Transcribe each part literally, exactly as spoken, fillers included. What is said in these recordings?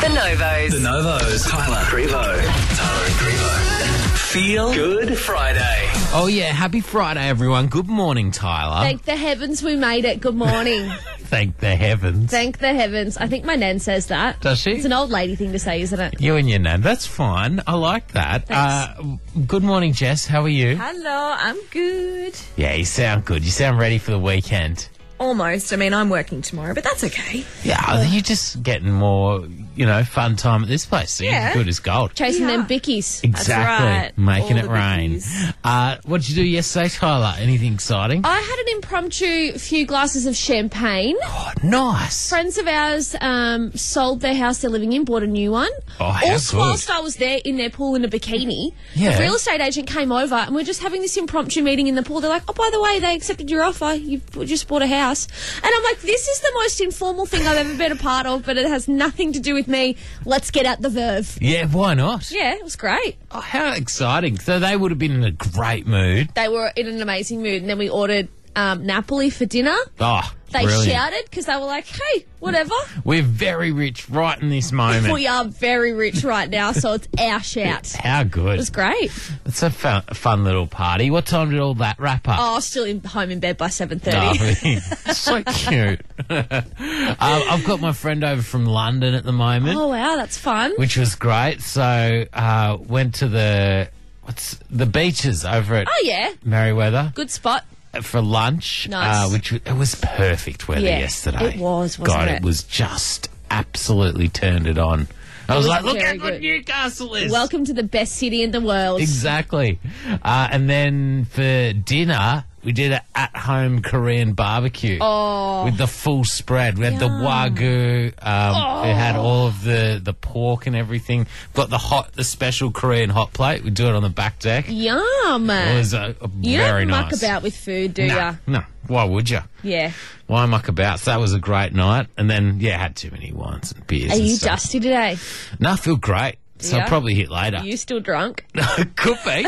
The Novos. The Novos. Tyler, Prevo. Tyler and Prevo. Feel Good Friday. Oh, yeah. Happy Friday, everyone. Good morning, Tyler. Thank the heavens we made it. Good morning. Thank the heavens. Thank the heavens. I think my nan says that. Does she? It's an old lady thing to say, isn't it? You and your nan. That's fine. I like that. Uh, good morning, Jess. How are you? Hello, I'm good. Yeah, you sound good. You sound ready for the weekend. Almost. I mean, I'm working tomorrow, but that's okay. Yeah, you're just getting more, you know, fun time at this place. So Yeah. you're good as gold. Chasing Yeah. them bickies. Exactly. right. Making All it the rain. bickies. Uh, what did you do yesterday, Tyler? Anything exciting? I had an impromptu few glasses of champagne. Oh, nice. Friends of ours um, sold their house they're living in, bought a new one. Oh, how Also, good. whilst I was there in their pool in a bikini, Yeah. the real estate agent came over and we're just having this impromptu meeting in the pool. They're like, oh, by the way, they accepted your offer. You've just bought a house. And I'm like, this is the most informal thing I've ever been a part of, but it has nothing to do with me. Let's get out the verve. Yeah, why not? Yeah, it was great. Oh, how exciting. So they would have been in a great mood. They were in an amazing mood, and then we ordered um, Napoli for dinner. Oh, They brilliant. shouted because they were like, hey, whatever. We're very rich right in this moment. We are very rich right now, so it's our shout. How good. It was great. It's a fun, fun little party. What time did all that wrap up? Oh, still in, home in bed by seven thirty. Lovely. So cute. um, I've got my friend over from London at the moment, Oh, wow, that's fun. which was great. So uh, went to the what's the beaches over at Oh, yeah. Merriweather Good spot. for lunch. Nice. Uh, which it was perfect weather Yeah, yesterday. it was, wasn't God, it? it was just absolutely turned it on. I was, was like, look how very good good. Newcastle is. Welcome to the best city in the world. Exactly. Uh, and then for dinner, we did an at-home Korean barbecue. Oh. With the full spread. We had the wagyu. Um, We had all of the, the pork and everything. Got the hot, the special Korean hot plate. We do it on the back deck. Yum. It was uh, You very don't muck nice. about with food, do no, ya? no. Why would you? Yeah. Why muck about? So that was a great night. And then, yeah, had too many wines and beers. Are and you stuff. dusty today? No, I feel great. So Yeah? I'll probably hit later. Are you still drunk? Could be.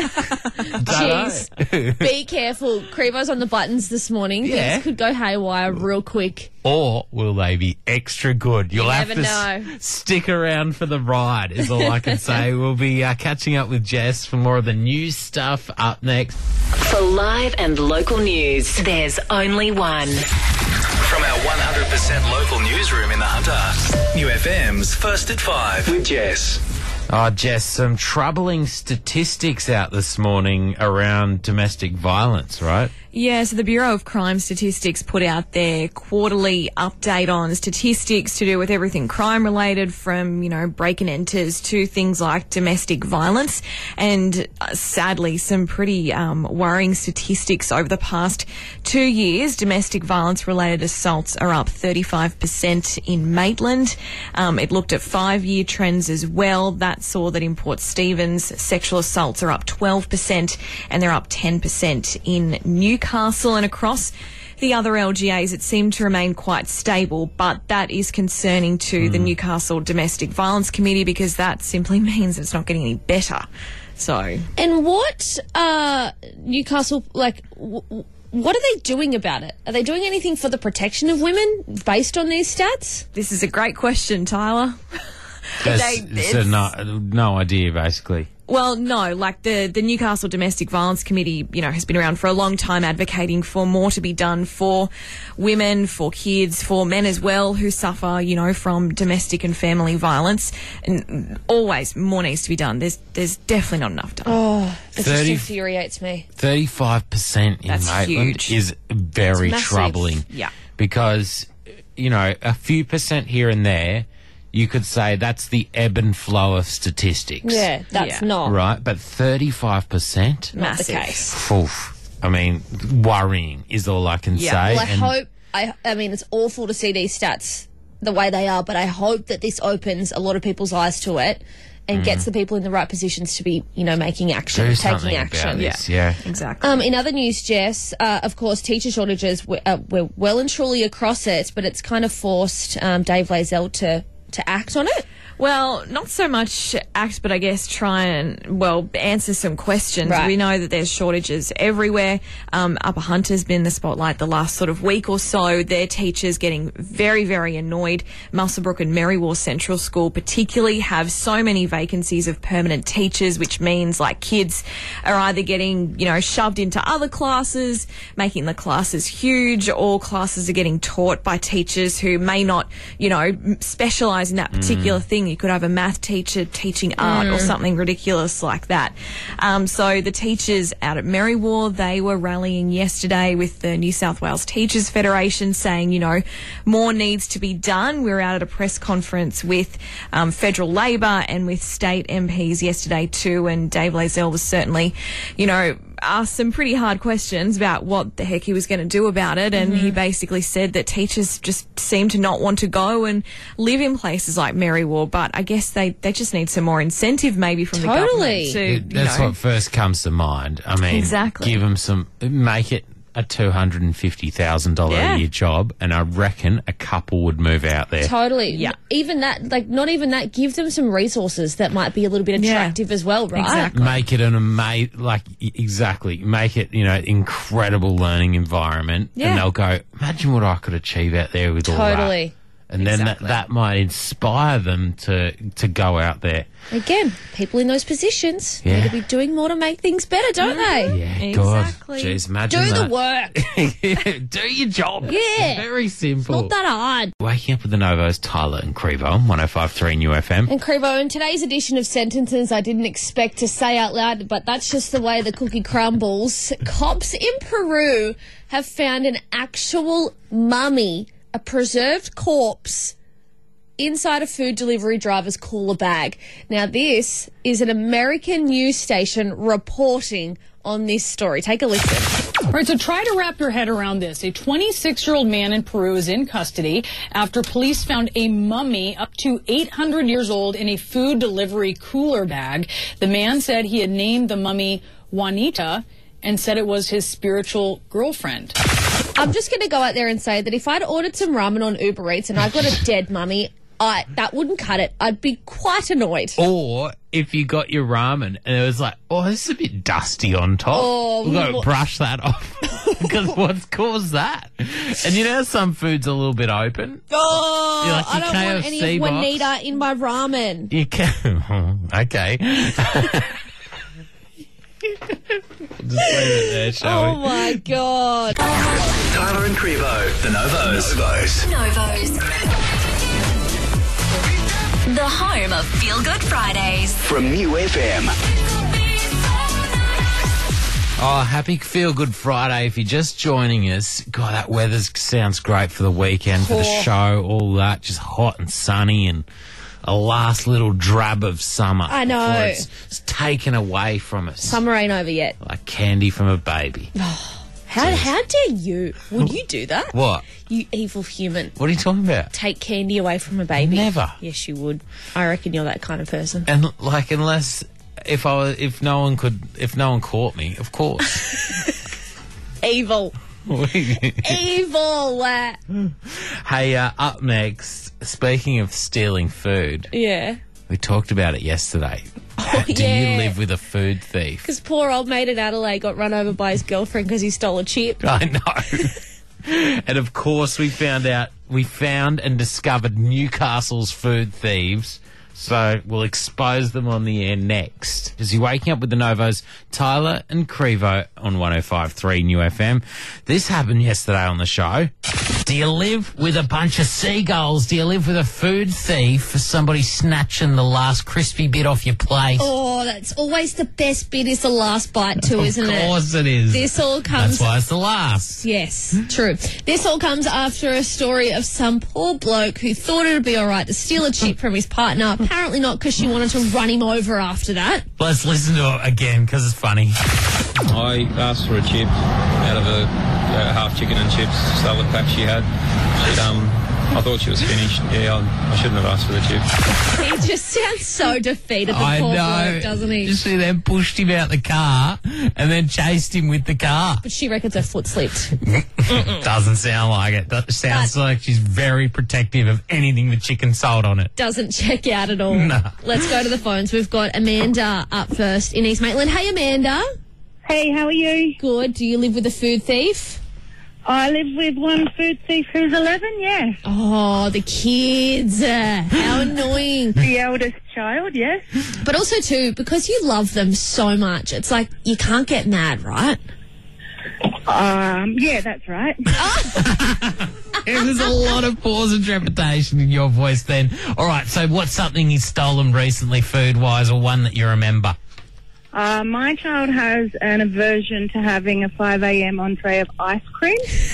Jeez. Be careful. Crevo's on the buttons this morning. Yeah. Things could go haywire real quick. Or will they be extra good? You'll You have never to s- know. stick around for the ride, is all I can say. We'll be uh, catching up with Jess for more of the news stuff up next. For live and local news, there's only one. From our one hundred percent local newsroom in the Hunter. New F M's First at Five with Jess. Oh, Jess, some troubling statistics out this morning around domestic violence, right? Yeah, so the Bureau of Crime Statistics put out their quarterly update on statistics to do with everything crime related, from, you know, break and enters to things like domestic violence. And uh, sadly, some pretty um, worrying statistics over the past two years. Domestic violence related assaults are up thirty-five percent in Maitland. Um, it looked at five year trends as well. That saw that in Port Stephens, sexual assaults are up twelve percent and they're up ten percent in Newcastle. Newcastle and across the other L G As, it seemed to remain quite stable, but that is concerning to the Newcastle Domestic Violence Committee, because that simply means it's not getting any better. So, And what, uh, Newcastle, like, w- w- what are they doing about it? Are they doing anything for the protection of women based on these stats? this is a great question, Tyler. There's, They- it's a it's- no, no idea, basically. Well, no, like the, the Newcastle Domestic Violence Committee, you know, has been around for a long time advocating for more to be done for women, for kids, for men as well who suffer, you know, from domestic and family violence. And always more needs to be done. There's there's definitely not enough done. Oh, it thirty just infuriates me. thirty-five percent in That's Maitland huge. is very It's massive. troubling. Yeah. Because, you know, a few percent here and there, you could say that's the ebb and flow of statistics. Yeah, that's Yeah. not, Right? But thirty-five percent? not the Massive. case. Oof. I mean, worrying is all I can Yeah. say. Well, I And hope, I, I mean, it's awful to see these stats the way they are, but I hope that this opens a lot of people's eyes to it and gets the people in the right positions to be, you know, making action, do taking something action. about this, yeah. Exactly. Um, in other news, Jess, uh, of course, teacher shortages, we're, uh, we're well and truly across it, but it's kind of forced um, Dave Lazell to to act on it? Well, not so much act, but I guess try and, well, answer some questions. Right. We know that there's shortages everywhere. Um, Upper Hunter's been in the spotlight the last sort of week or so. Their teachers getting very, very annoyed. Muswellbrook and Merriwar Central School particularly have so many vacancies of permanent teachers, which means like kids are either getting, you know, shoved into other classes, making the classes huge, or classes are getting taught by teachers who may not, you know, specialise in that particular mm. thing. You could have a math teacher teaching art mm. or something ridiculous like that. Um, so the teachers out at Merriwar, they were rallying yesterday with the New South Wales Teachers Federation saying, you know, more needs to be done. We were out at a press conference with um, federal Labor and with state M Ps yesterday too, and Dave Lazell was certainly, you know, asked some pretty hard questions about what the heck he was going to do about it, and mm-hmm. he basically said that teachers just seem to not want to go and live in places like Merriwar, but I guess they, they just need some more incentive maybe from totally. the government to, It, that's you know, what first comes to mind. I mean, Exactly. give them some, make it a two hundred fifty thousand dollars Yeah. a year job, and I reckon a couple would move out there. Totally. Yeah. Even that, like, not even that, give them some resources that might be a little bit Yeah. attractive as well, right? Exactly. Make it an amazing, like, e- exactly, make it, you know, incredible learning environment, Yeah. and they'll go, imagine what I could achieve out there with all that. Totally. And then Exactly. that, that might inspire them to, to go out there. Again, people in those positions Yeah. need to be doing more to make things better, don't they? Yeah, Exactly. God. Jeez, imagine Do the that. work. Do your job. Yeah. Very simple. Not that hard. Waking up with the Novos, Tyler and Crevo on one oh five point three New F M. And Crevo, in today's edition of Sentences I didn't expect to say out loud, but that's just the way the cookie crumbles. Cops in Peru have found an actual mummy, a preserved corpse, inside a food delivery driver's cooler bag. Now, this is an American news station reporting on this story. Take a listen. All right, so try to wrap your head around this. A twenty-six-year-old man in Peru is in custody after police found a mummy up to eight hundred years old in a food delivery cooler bag. The man said he had named the mummy Juanita and said it was his spiritual girlfriend. I'm just going to go out there and say that if I'd ordered some ramen on Uber Eats and I got a dead mummy, I, that wouldn't cut it. I'd be quite annoyed. Or if you got your ramen and it was like, oh, this is a bit dusty on top. Oh, We've got to what- brush that off. Because what's caused that? And you know some food's a little bit open? Oh, You're like I your don't want any K F C of box. Juanita in my ramen. You can. Okay. Just leave it there, shall Oh we? my God. Tyler and Crevo, the Novos. Novos. Novos. The home of Feel Good Fridays. From New F M. Oh, happy Feel Good Friday. If you're just joining us, God, that weather sounds great for the weekend, for the Oh. show, all that. Just hot and sunny and a last little drab of summer. I know. before It's, it's taken away from us. Summer ain't over yet. Like candy from a baby. How, how dare you? Would you do that? What? You evil human. What are you talking about? Take candy away from a baby? Never. Yes, you would. I reckon you're that kind of person. And like, unless if I was, if no one could, if no one caught me, of course. Evil. Evil. uh, Hey, uh, up next, speaking of stealing food, Yeah. we talked about it yesterday. Oh, Do yeah. you live with a food thief? Because poor old mate in Adelaide got run over by his girlfriend because he stole a chip. I know. And of course, we found out, we found and discovered Newcastle's food thieves. So we'll expose them on the air next. As you're waking up with the Novos, Tyler and Crevo on one oh five point three New F M. This happened yesterday on the show. Do you live with a bunch of seagulls? Do you live with a food thief for somebody snatching the last crispy bit off your plate? Oh, that's always the best bit is the last bite too, isn't it? Of course it is. This all comes... That's why it's the last. Yes, true. This all comes after a story of some poor bloke who thought it would be all right to steal a chip from his partner. Apparently not, because she wanted to run him over after that. Let's listen to it again because it's funny. I asked for a chip out of a, a half chicken and chips salad pack she had. But, um, I thought she was finished. Yeah, I, I shouldn't have asked for the tip. He just sounds so defeated, the I poor know. bloke, doesn't he? She then pushed him out the car and then chased him with the car. But she reckons her foot slipped. Doesn't sound like it. That sounds But- like she's very protective of anything the chicken sold on it. Doesn't check out at all. No. Let's go to the phones. We've got Amanda up first in East Maitland. Hey, Amanda. Hey, how are you? Good. Do you live with a food thief? I live with one food thief who's eleven, yeah. Oh, the kids. Uh, how annoying. The eldest child, yes. But also, too, because you love them so much, it's like you can't get mad, right? Um, yeah, that's right. There was a lot of pause and trepidation in your voice then. All right, so what's something you've stolen recently food-wise or one that you remember? Uh, my child has an aversion to having a five a.m. entree of ice cream.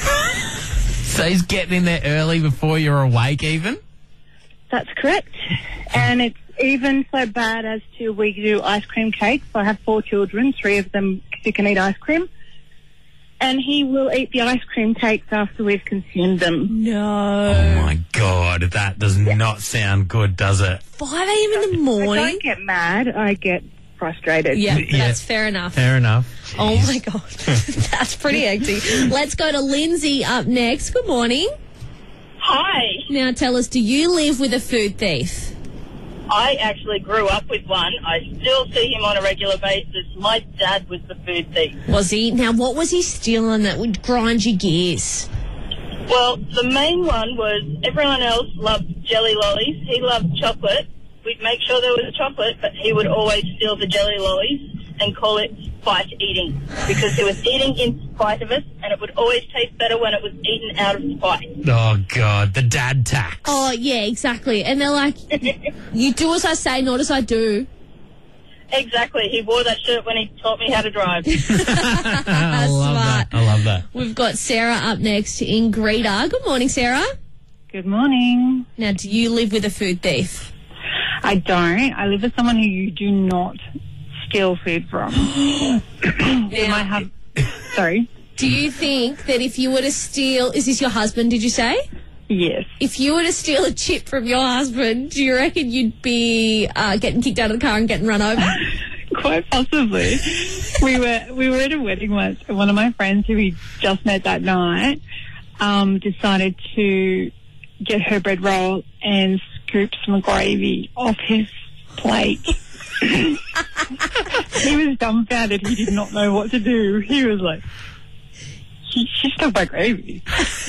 So he's getting in there early before you're awake even? That's correct. And it's even so bad as to we do ice cream cakes. I have four children, three of them who can eat ice cream. And he will eat the ice cream cakes after we've consumed them. No. Oh, my God. That does not sound good, does it? five a.m. in the I morning? don't get mad, I get frustrated. Yeah, Yeah. that's fair enough. Fair enough. Oh, my God. That's pretty hectic. Let's go to Lindsay up next. Good morning. Hi. Now, tell us, do you live with a food thief? I actually grew up with one. I still see him on a regular basis. My dad was the food thief. Was he? Now, what was he stealing that would grind your gears? Well, the main one was everyone else loved jelly lollies. He loved chocolate. We'd make sure there was chocolate, but he would always steal the jelly lollies and call it spite eating because he was eating in spite of us, and it would always taste better when it was eaten out of spite. Oh, God. The dad tax. Oh, yeah, exactly. And they're like, you do as I say, not as I do. Exactly. He wore that shirt when he taught me how to drive. I love Smart. that. I love that. We've got Sarah up next in Greta. Good morning, Sarah. Good morning. Now, do you live with a food thief? I don't. I live with someone who you do not steal food from. They might have... Sorry? Do you think that if you were to steal... Is this your husband, did you say? Yes. If you were to steal a chip from your husband, do you reckon you'd be uh, getting kicked out of the car and getting run over? Quite possibly. we were we were at a wedding once, and one of my friends who we just met that night um, decided to get her bread roll and scoop some gravy off his plate. He was dumbfounded. He did not know what to do. He was like, she, she stole my gravy.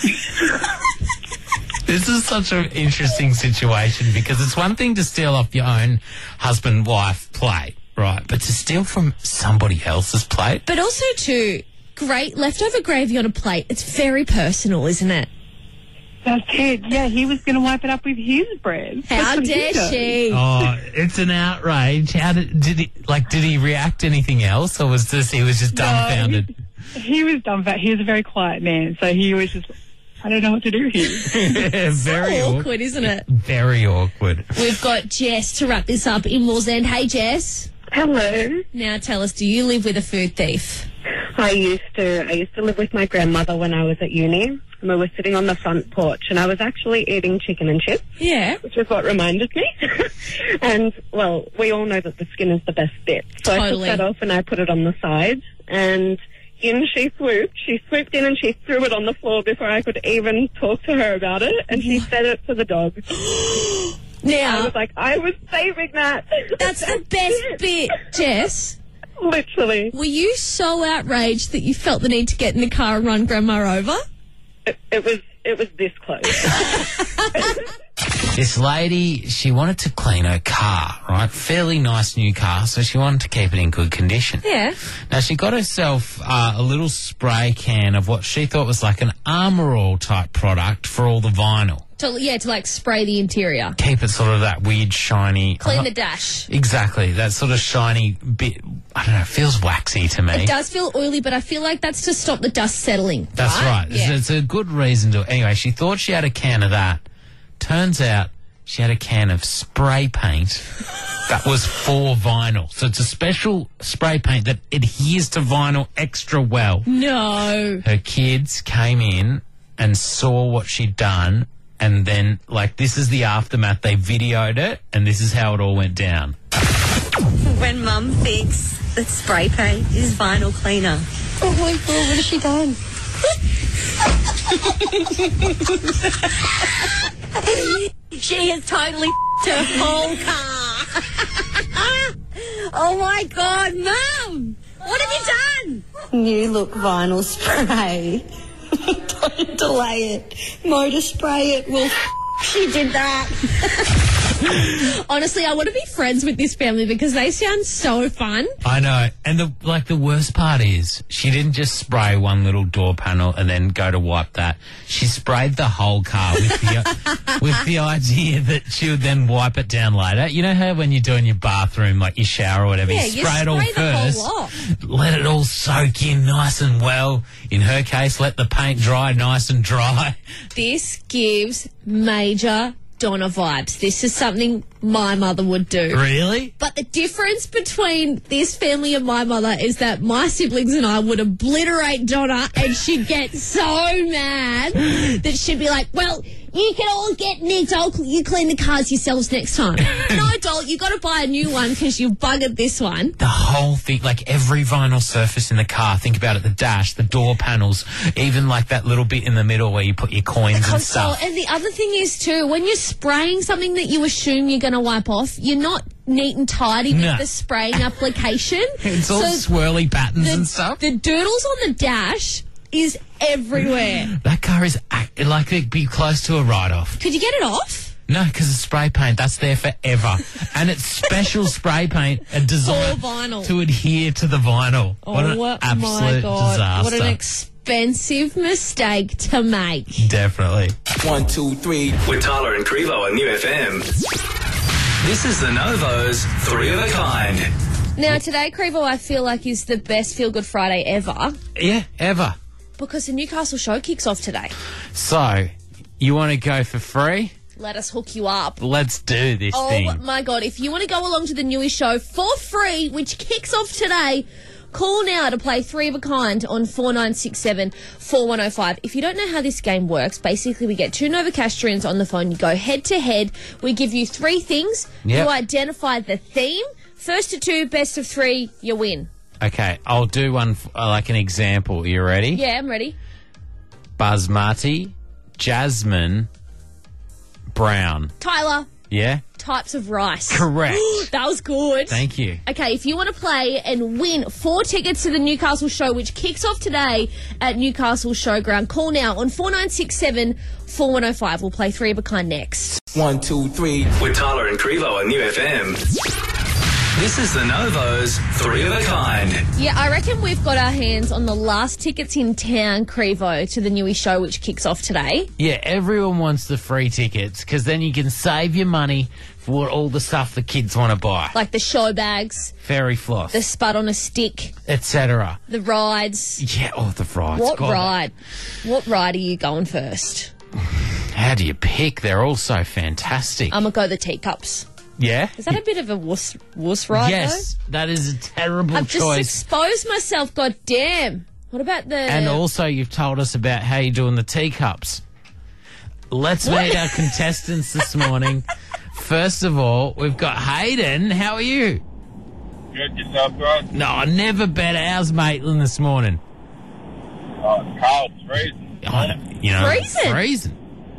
This is such an interesting situation because it's one thing to steal off your own husband-wife plate, right? But to steal from somebody else's plate? But also, too, great leftover gravy on a plate. It's very personal, isn't it? That's it. Yeah, he was going to wipe it up with his bread. How That's what he dare does. she? Oh, it's an outrage. How did, did he, like, did he react to anything else or was this, he was just dumbfounded? No, he, he was dumbfounded. He was a very quiet man, so he was just, I don't know what to do here. Very awkward, awkward, isn't it? Very awkward. We've got Jess to wrap this up in Wallsend. Hey, Jess. Hello. Now tell us, do you live with a food thief? I used to. I used to live with my grandmother when I was at uni. And we were sitting on the front porch, and I was actually eating chicken and chips. Yeah. Which is what reminded me. And, well, we all know that the skin is the best bit. So Totally. I took that off and I put it on the side, and in she swooped. She swooped in and she threw it on the floor before I could even talk to her about it, and she fed it to the dog. I Now, was like, I was saving that. that's the best bit, Jess. Literally. Were you so outraged that you felt the need to get in the car and run Grandma over? It, it was it was this close. This lady, she wanted to clean her car, right? Fairly nice new car, so she wanted to keep it in good condition. Yeah. Now, she got herself uh, a little spray can of what she thought was like an Armour All type product for all the vinyl. To, yeah, to like spray the interior. Keep it sort of that weird, shiny... Clean uh, the dash. Exactly, that sort of shiny bit, I don't know, feels waxy to me. It does feel oily, but I feel like that's to stop the dust settling. That's right. Yeah. It's, it's a good reason to... Anyway, she thought she had a can of that. Turns out she had a can of spray paint that was for vinyl. So it's a special spray paint that adheres to vinyl extra well. No. Her kids came in and saw what she'd done and then, like, this is the aftermath. They videoed it, and this is how it all went down. When Mum thinks that spray paint is vinyl cleaner. Oh my God, what has she done? She has totally her whole car. Oh my God, Mum! What have you done? New look vinyl spray. Don't delay it. Motor spray it. Well, she did that. Honestly, I want to be friends with this family because they sound so fun. I know. And the like the worst part is she didn't just spray one little door panel and then go to wipe that. She sprayed the whole car with the with the idea that she would then wipe it down later. You know how when you're doing your bathroom, like your shower or whatever, Yeah, you you spray it all spray the whole first. lot. Let it all soak in nice and well. In her case, let the paint dry nice and dry. This gives major Donna vibes. This is something my mother would do. Really? But the difference between this family and my mother is that my siblings and I would obliterate Donna and she'd get so mad that she'd be like, well, you can all get nicked. I'll, you clean the cars yourselves next time. No, doll, you got to buy a new one because you buggered this one. The whole thing, like every vinyl surface in the car, think about it, the dash, the door panels, even like that little bit in the middle where you put your coins and Console. stuff. And the other thing is too, when you're spraying something that you assume you're going to wipe off, you're not neat and tidy No. with the spraying application. It's all So swirly patterns the, and stuff. The doodles on the dash is everywhere. That car is act- like it'd be close to a write-off. Could you get it off? No, because it's spray paint. That's there forever. And it's special spray paint and designed For vinyl. to adhere to the vinyl. What an oh absolute my God. disaster. What an expensive mistake to make. Definitely. One, two, three. With Tyler and Crevo on New F M. This is the Novo's Three of a Kind. Now, today, Crevo, I feel like is the best Feel Good Friday ever Yeah, ever. because the Newcastle show kicks off today. So, you want to go for free? Let us hook you up. Let's do this Oh thing. my God, if you want to go along to the Newie show for free, which kicks off today, call now to play Three of a Kind on four nine six seven, four one oh five. If you don't know how this game works, basically we get two Novocastrians on the phone, you go head to head, we give you three things, Yep. you identify the theme, first to two, best of three, you win. Okay, I'll do one f- uh, like an example. You ready? Yeah, I'm ready. Basmati, jasmine, brown. Tyler, Yeah? types of rice. Correct. That was good. Thank you. Okay, if you want to play and win four tickets to the Newcastle show, which kicks off today at Newcastle Showground, call now on four nine six seven, four one oh five. We'll play Three of a Kind next. One, two, three. With Tyler and Crevo on New F M. This is the Novo's Three of a Kind. Yeah, I reckon we've got our hands on the last tickets in town, Crevo, to the Newie show, which kicks off today. Yeah, everyone wants the free tickets because then you can save your money for all the stuff the kids want to buy. Like the show bags, Fairy floss, the spud on a stick, et cetera. the rides. Yeah, oh, the rides. What God. ride? What ride are you going first? How do you pick? They're all so fantastic. I'm going to go the teacups. yeah? Is that a bit of a wuss, wuss ride, Yes, that is a terrible though? I've just choice. exposed myself, god damn. What about the... And also, you've told us about how you're doing the teacups. Let's meet our contestants this morning. First of all, we've got Hayden. How are you? Good, yourself, guys? No, I never bet ours, Maitland, this morning. Oh, it's cold, it's freezing. Oh, no, you know, Freezing? Freezing.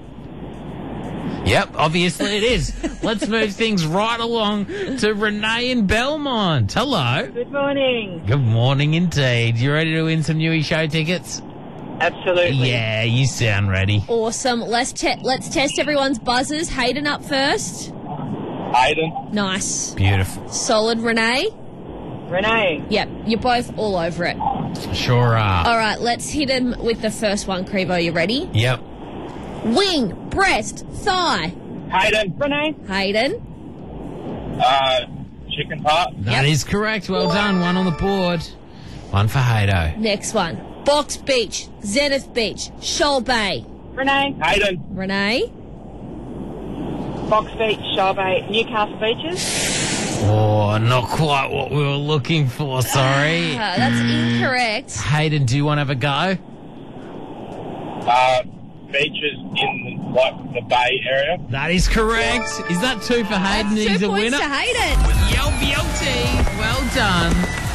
Yep, obviously it is. Let's move things right along to Renee in Belmont. Hello. Good morning. Good morning indeed. You ready to win some Newie show tickets? Absolutely. Yeah, you sound ready. Awesome. Let's, te- let's test everyone's buzzers. Hayden up first. Hayden. Nice. Beautiful. Solid, Renee. Renee. Yep, you're both all over it. Sure are. All right, let's hit him with the first one, Crevo. You ready? Yep. Wing, breast, thigh. Hayden. Renee. Hayden. Uh, chicken part. That is correct. Well done. One on the board. One for Haydo. Next one. Box Beach, Zenith Beach, Shoal Bay. Renee. Hayden. Renee. Box Beach, Shore Bay, Newcastle Beaches. Oh, not quite what we were looking for. Sorry. Uh, that's incorrect. Hayden, do you want to have a go? Uh, beaches in like the Bay area. That is correct. Is that two for Hayden? Two He's a points winner. to Hayden. Yo, beauty. Well done.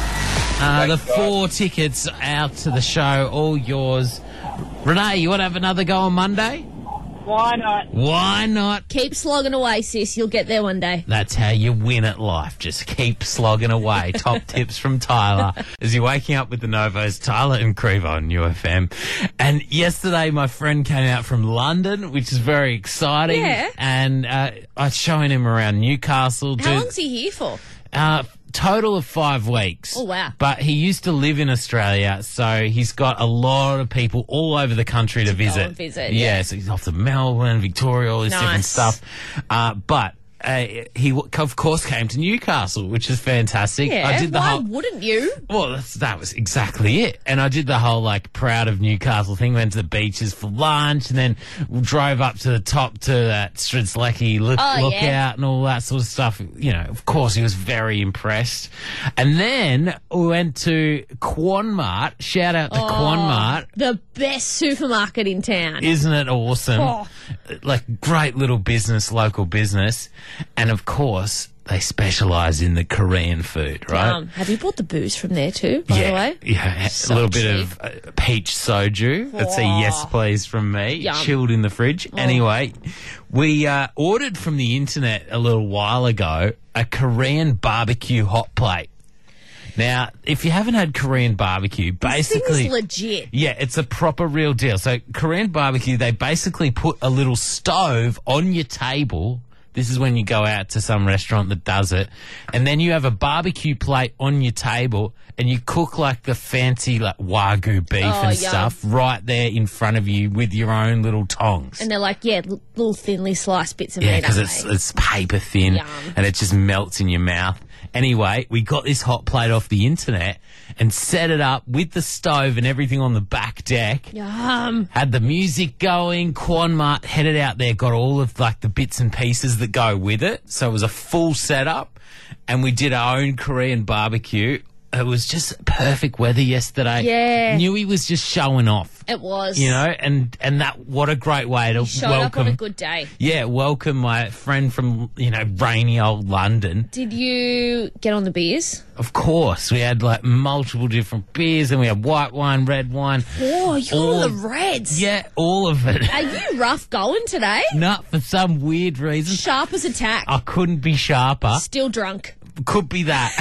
Uh, the four tickets out to the show, all yours. Renee, you want to have another go on Monday? Why not? Why not? Keep slogging away, sis. You'll get there one day. That's how you win at life. Just keep slogging away. Top tips from Tyler. As you're waking up with the Novos, Tyler and Crevo on U F M. And yesterday, my friend came out from London, which is very exciting. Yeah. And uh, I was showing him around Newcastle. How Do- long's he here for? Uh, total of five weeks. Oh, wow. But he used to live in Australia, so he's got a lot of people all over the country to, go visit. and visit, yeah, yeah. so he's off to Melbourne, Victoria, all this different Nice. stuff. Uh, but uh, he, w- of course, came to Newcastle, which is fantastic. Yeah, I did the why whole. wouldn't you? Well, that's, that was exactly it. And I did the whole, like, proud of Newcastle thing, went to the beaches for lunch, and then drove up to the top to that Strzelecki look, Oh, lookout yeah. and all that sort of stuff. You know, of course, he was very impressed. And then we went to Quanmart. Shout out to Oh, Quanmart. The best supermarket in town. Isn't it awesome? Oh. Like, great little business, local business. And, of course, they specialise in the Korean food, right? Um, have you bought the booze from there too, by yeah, the way? yeah, So a little bit cheap. of uh, peach soju. That's a Oh. yes, please, from me. Yum. Chilled in the fridge. Oh. Anyway, we uh, ordered from the internet a little while ago a Korean barbecue hot plate. Now, if you haven't had Korean barbecue, This thing basically... is legit. Yeah, it's a proper real deal. So Korean barbecue, they basically put a little stove on your table. This is when you go out to some restaurant that does it. And then you have a barbecue plate on your table and you cook like the fancy like Wagyu beef Oh, and yum. stuff right there in front of you with your own little tongs. And they're like, yeah, l- little thinly sliced bits of Yeah, meat. because aren't it's, they? it's paper thin Yum. and it just melts in your mouth. Anyway, we got this hot plate off the internet and set it up with the stove and everything on the back deck. Yum. Had the music going. Quanmart headed out there, got all of like the bits and pieces that go with it. So it was a full setup, and we did our own Korean barbecue. It was just perfect weather yesterday. Yeah. Knew he was just showing off, It was. you know, and and that what a great way to Showed welcome. up on a good day. Yeah, welcome my friend from you know rainy old London. Did you get on the beers? Of course, we had like multiple different beers, and we had white wine, red wine. Oh, you got all all- the reds. Yeah, all of it. Are you rough going today? Not for some weird reason. Sharp as a tack. I couldn't be sharper. Still drunk. Could be that.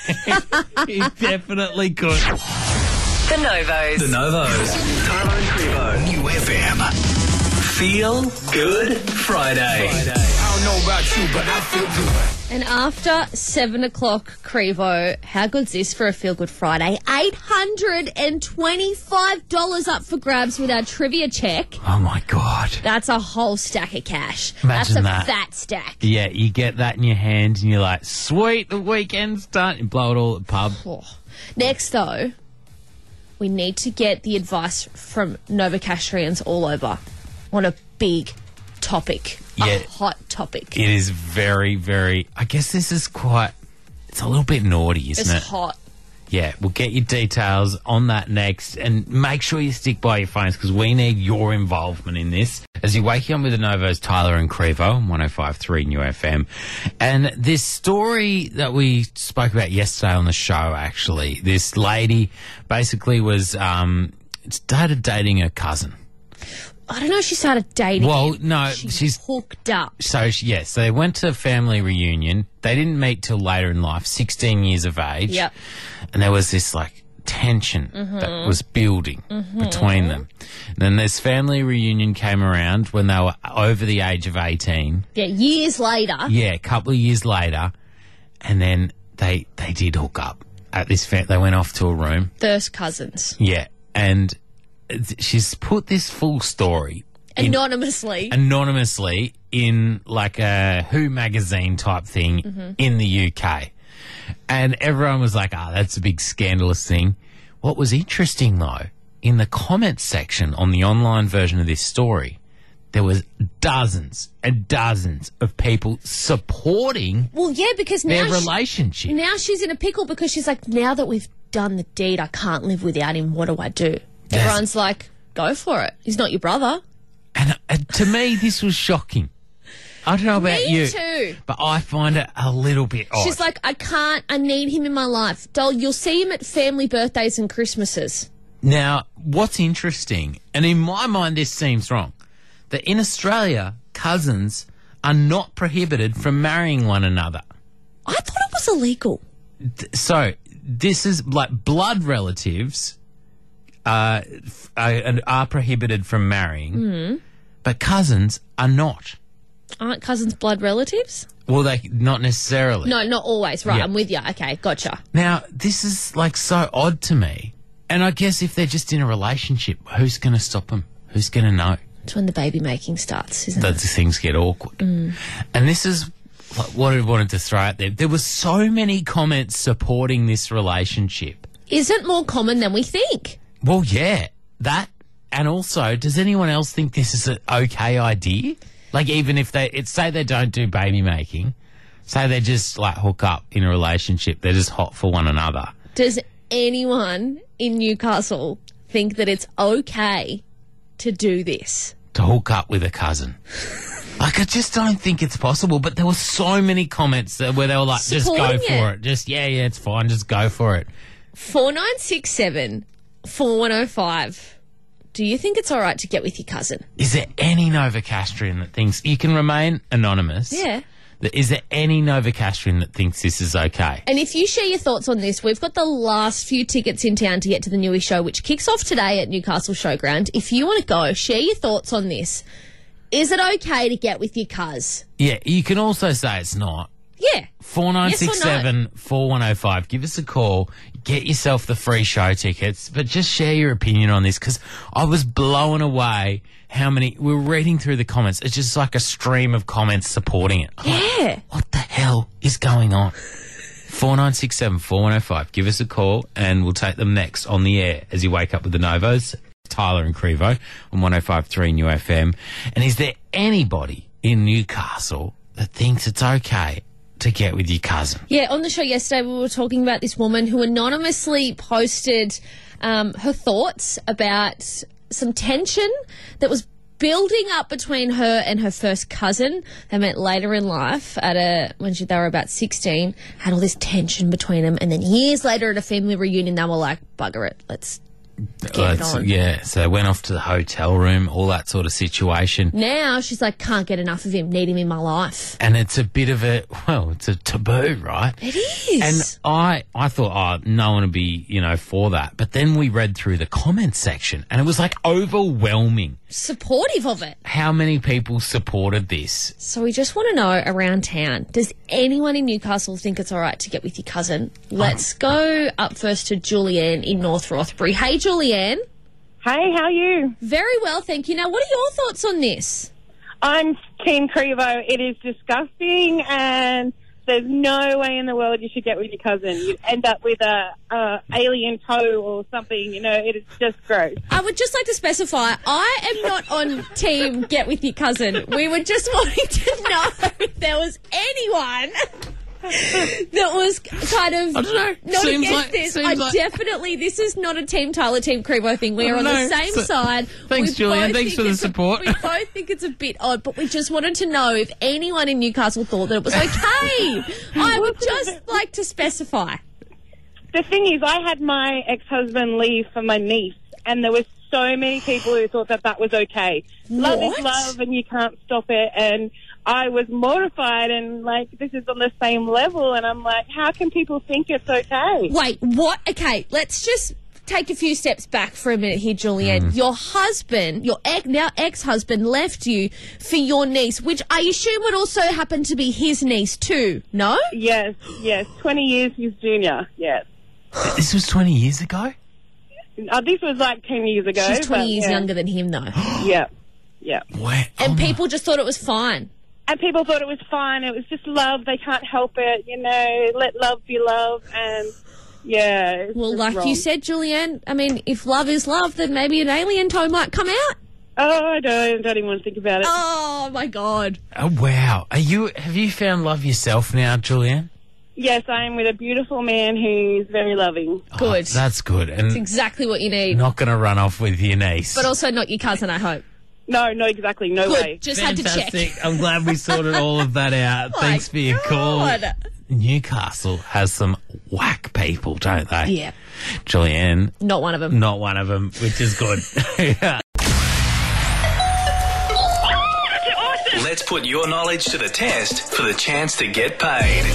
He definitely could. The Novos. The Novos. Tyler and Crevo. New F M. Feel Good Friday. I don't know about you, but I feel good. And after seven o'clock, Crevo, how good's this for a Feel Good Friday? eight hundred twenty-five dollars up for grabs with our trivia check. Oh my God. That's a whole stack of cash. Imagine That's a that. fat stack. Yeah, you get that in your hand and you're like, sweet, the weekend's done. You blow it all at the pub. Oh. Next, though, we need to get the advice from Novocastrians all over on a big topic. Yeah. A hot topic. It is very, very, I guess this is quite, it's a little bit naughty, isn't It's it? hot. Yeah, we'll get your details on that next, and make sure you stick by your phones because we need your involvement in this. As you're waking up with the Novos, Tyler and Crevo on one oh five point three New F M. And this story that we spoke about yesterday on the show, actually, this lady basically was, um, started dating her cousin. I don't know if she started dating Well, him. no, She she's hooked up. So, she- yes, so they went to a family reunion. They didn't meet till later in life, sixteen years of age. Yep. And there was this, like, tension Mhm. that was building Mhm. between them. And then this family reunion came around when they were over the age of eighteen. Yeah, years later. Yeah, a couple of years later. And then they they did hook up at this fa- they went off to a room. First cousins. Yeah. And it's- she's put this full story in- Anonymously. anonymously in like a Who magazine type thing Mhm. in the U K. And everyone was like, ah, that's a big scandalous thing. What was interesting though, in the comments section on the online version of this story, there was dozens and dozens of people supporting Well, yeah, because now their she- relationship. now she's in a pickle because she's like, now that we've done the deed, I can't live without him. What do I do? Yes. Everyone's like, go for it. He's not your brother. And uh, to me, this was shocking. I don't know about Me you, too. but I find it a little bit odd. She's like, I can't, I need him in my life. Doll, you'll see him at family birthdays and Christmases. Now, what's interesting, and in my mind this seems wrong, that in Australia, cousins are not prohibited from marrying one another. I thought it was illegal. Th- So, this is like blood relatives uh, f- are, are prohibited from marrying, Mm. but cousins are not. Aren't cousins blood relatives? Well, they not necessarily. No, not always. Right, Yeah. I'm with you. Okay, gotcha. Now, this is like so odd to me. And I guess if they're just in a relationship, who's going to stop them? Who's going to know? It's when the baby making starts, isn't That things get awkward. it? Mm. And this is like what I wanted to throw out there. There were so many comments supporting this relationship. Isn't more common than we think. Well, yeah, that. And also, does anyone else think this is an okay idea? Like, even if they, it's say they don't do baby making, say they just like hook up in a relationship, they're just hot for one another. Does anyone in Newcastle think that it's okay to do this? To hook up with a cousin. Like, I just don't think it's possible. But there were so many comments that, where they were like, Supporting just go for it. Just, yeah, yeah, it's fine. Just go for it. four nine six seven, four one oh five. Do you think it's all right to get with your cousin? Is there any Novocastrian that thinks you can remain anonymous? Yeah. Is there any Novocastrian that thinks this is okay? And if you share your thoughts on this, we've got the last few tickets in town to get to the Newie show, which kicks off today at Newcastle Showground. If you want to go, share your thoughts on this. Is it okay to get with your cuz? Yeah, you can also say it's not. Yeah. four nine six seven, four one oh five. Give us a call. Get yourself the free show tickets. But just share your opinion on this, because I was blown away how many... We were reading through the comments. It's just like a stream of comments supporting it. Yeah. What the hell is going on? four nine six seven, four one oh five. Give us a call and we'll take them next on the air as you wake up with the Novos. Tyler and Crevo on one oh five point three New F M. And is there anybody in Newcastle that thinks it's okay to get with your cousin? Yeah, on the show yesterday we were talking about this woman who anonymously posted um, her thoughts about some tension that was building up between her and her first cousin. They met later in life at a when she, they were about sixteen, had all this tension between them, and then years later at a family reunion they were like, bugger it, let's get Uh, it it's- on. Yeah, so they went off to the hotel room, all that sort of situation. Now she's like, can't get enough of him, need him in my life. And it's a bit of a, well, it's a taboo, right? It is. And I, I thought, oh, no one would be, you know, for that. But then we read through the comments section and it was like overwhelming Supportive of it. how many people supported this. So we just want to know around town, does anyone in Newcastle think it's all right to get with your cousin? Let's go up first to Julianne in North Rothbury. Hey, Julianne. Hey, how are you? Very well, thank you. Now, what are your thoughts on this? I'm Team Crevo. It is disgusting, and there's no way in the world you should get with your cousin. You'd end up with a, a alien toe or something. You know, it is just gross. I would just like to specify, I am not on team get with your cousin. We were just wanting to know if there was anyone that was kind of I don't know. not Seems against like- this. seems I like- definitely, this is not a Team Tyler, Team Crevo thing. We I are on don't the know. same So- side. Thanks, We Julian. both Thanks think for the it's a- support. we both think it's a bit odd, but we just wanted to know if anyone in Newcastle thought that it was okay. I would just like to specify. The thing is, I had my ex-husband leave for my niece, and there were so many people who thought that that was okay. Love What? is love, and you can't stop it. And I was mortified, and like, this is on the same level. And I'm like, how can people think it's okay? Wait, what? Okay, let's just take a few steps back for a minute here, Julianne. Mm. Your husband, your ex, now ex-husband, left you for your niece, which I assume would also happen to be his niece too, no? Yes, yes. twenty years his junior, yes. This was twenty years ago? Uh, this was like ten years ago. She's twenty but, years yeah. younger than him, though. Yeah, yeah. Where? And people just thought it was fine. And people thought it was fine. It was just love. They can't help it, you know. Let love be love, and yeah. It's Well, just like wrong. you said, Julianne, I mean, if love is love, then maybe an alien toe might come out. Oh, I don't, don't even want to think about it. Oh, my God. Oh, wow. Are you, have you found love yourself now, Julianne? Yes, I am with a beautiful man who's very loving. Good. Oh, that's good. It's And exactly what you need. not going to run off with your niece. But also not your cousin, I hope. No, not exactly. No Good. way. Just had to check. Fantastic. I'm glad we sorted all of that out. Oh Thanks for your God. call. Newcastle has some whack people, don't they? Yeah. Julianne, Not one of them. not one of them, which is good. Let's put your knowledge to the test for the chance to get paid.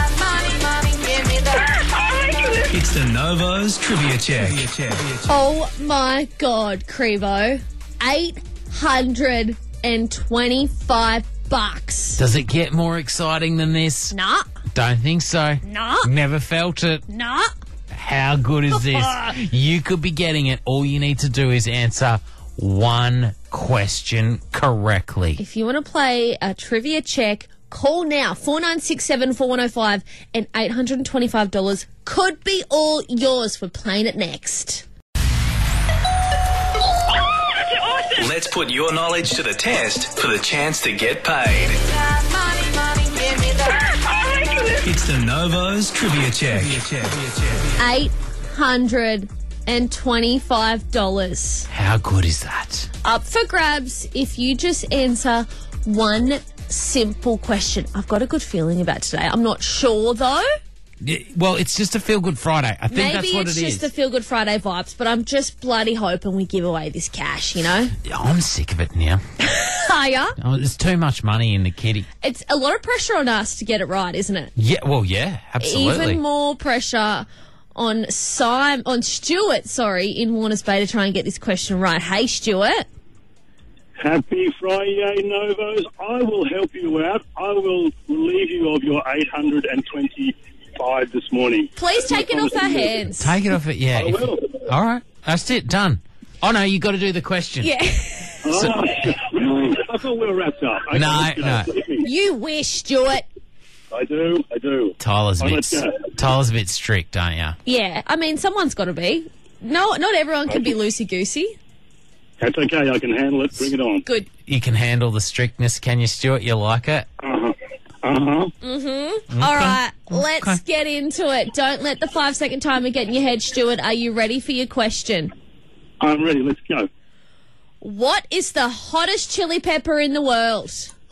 It's the Novo's Trivia Check. Oh my God, Crevo. eight hundred twenty-five bucks. Does it get more exciting than this? Nah. Don't think so. Nah. Never felt it. Nah. How good is this? You could be getting it. All you need to do is answer one question correctly. If you want to play a trivia check, call now. four nine six seven, four one oh five and eight hundred twenty-five dollars could be all yours for playing it next. Let's put your knowledge to the test for the chance to get paid. It's the Novo's Trivia Check. eight hundred twenty-five dollars. How good is that? Up for grabs if you just answer one simple question. I've got a good feeling about today. I'm not sure though. Yeah, well, it's just a feel-good Friday. I think Maybe that's what it's it just is. the Feel Good Friday vibes, but I'm just bloody hoping we give away this cash, you know? I'm sick of it now. Are ya? Oh, there's too much money in the kitty. It's a lot of pressure on us to get it right, isn't it? Yeah, well, yeah, absolutely. Even more pressure on Sim- on Stuart, sorry, in Warners Bay to try and get this question right. Hey, Stuart. Happy Friday, Novos. I will help you out. I will relieve you of your eight hundred twenty-five this morning. Please take it off our hands. Take it off it, yeah. I if- will. all right, that's it, done. Oh, no, you got to do the question. Yeah. Oh, really? I thought we were wrapped up. Okay, No, let's go. no. Leave me. You wish, Stuart. I do, I do. Tyler's a Oh, bit, let's go. Tyler's a bit strict, aren't you? Yeah, I mean, someone's got to be. No, not everyone can be loosey-goosey. That's okay. I can handle it. Bring it on. Good. You can handle the strictness, can you, Stuart? You like it? Uh-huh. Uh-huh. Mm-hmm. All right, let's get into it. Don't let the five-second timer get in your head, Stuart. Are you ready for your question? I'm ready. Let's go. What is the hottest chili pepper in the world?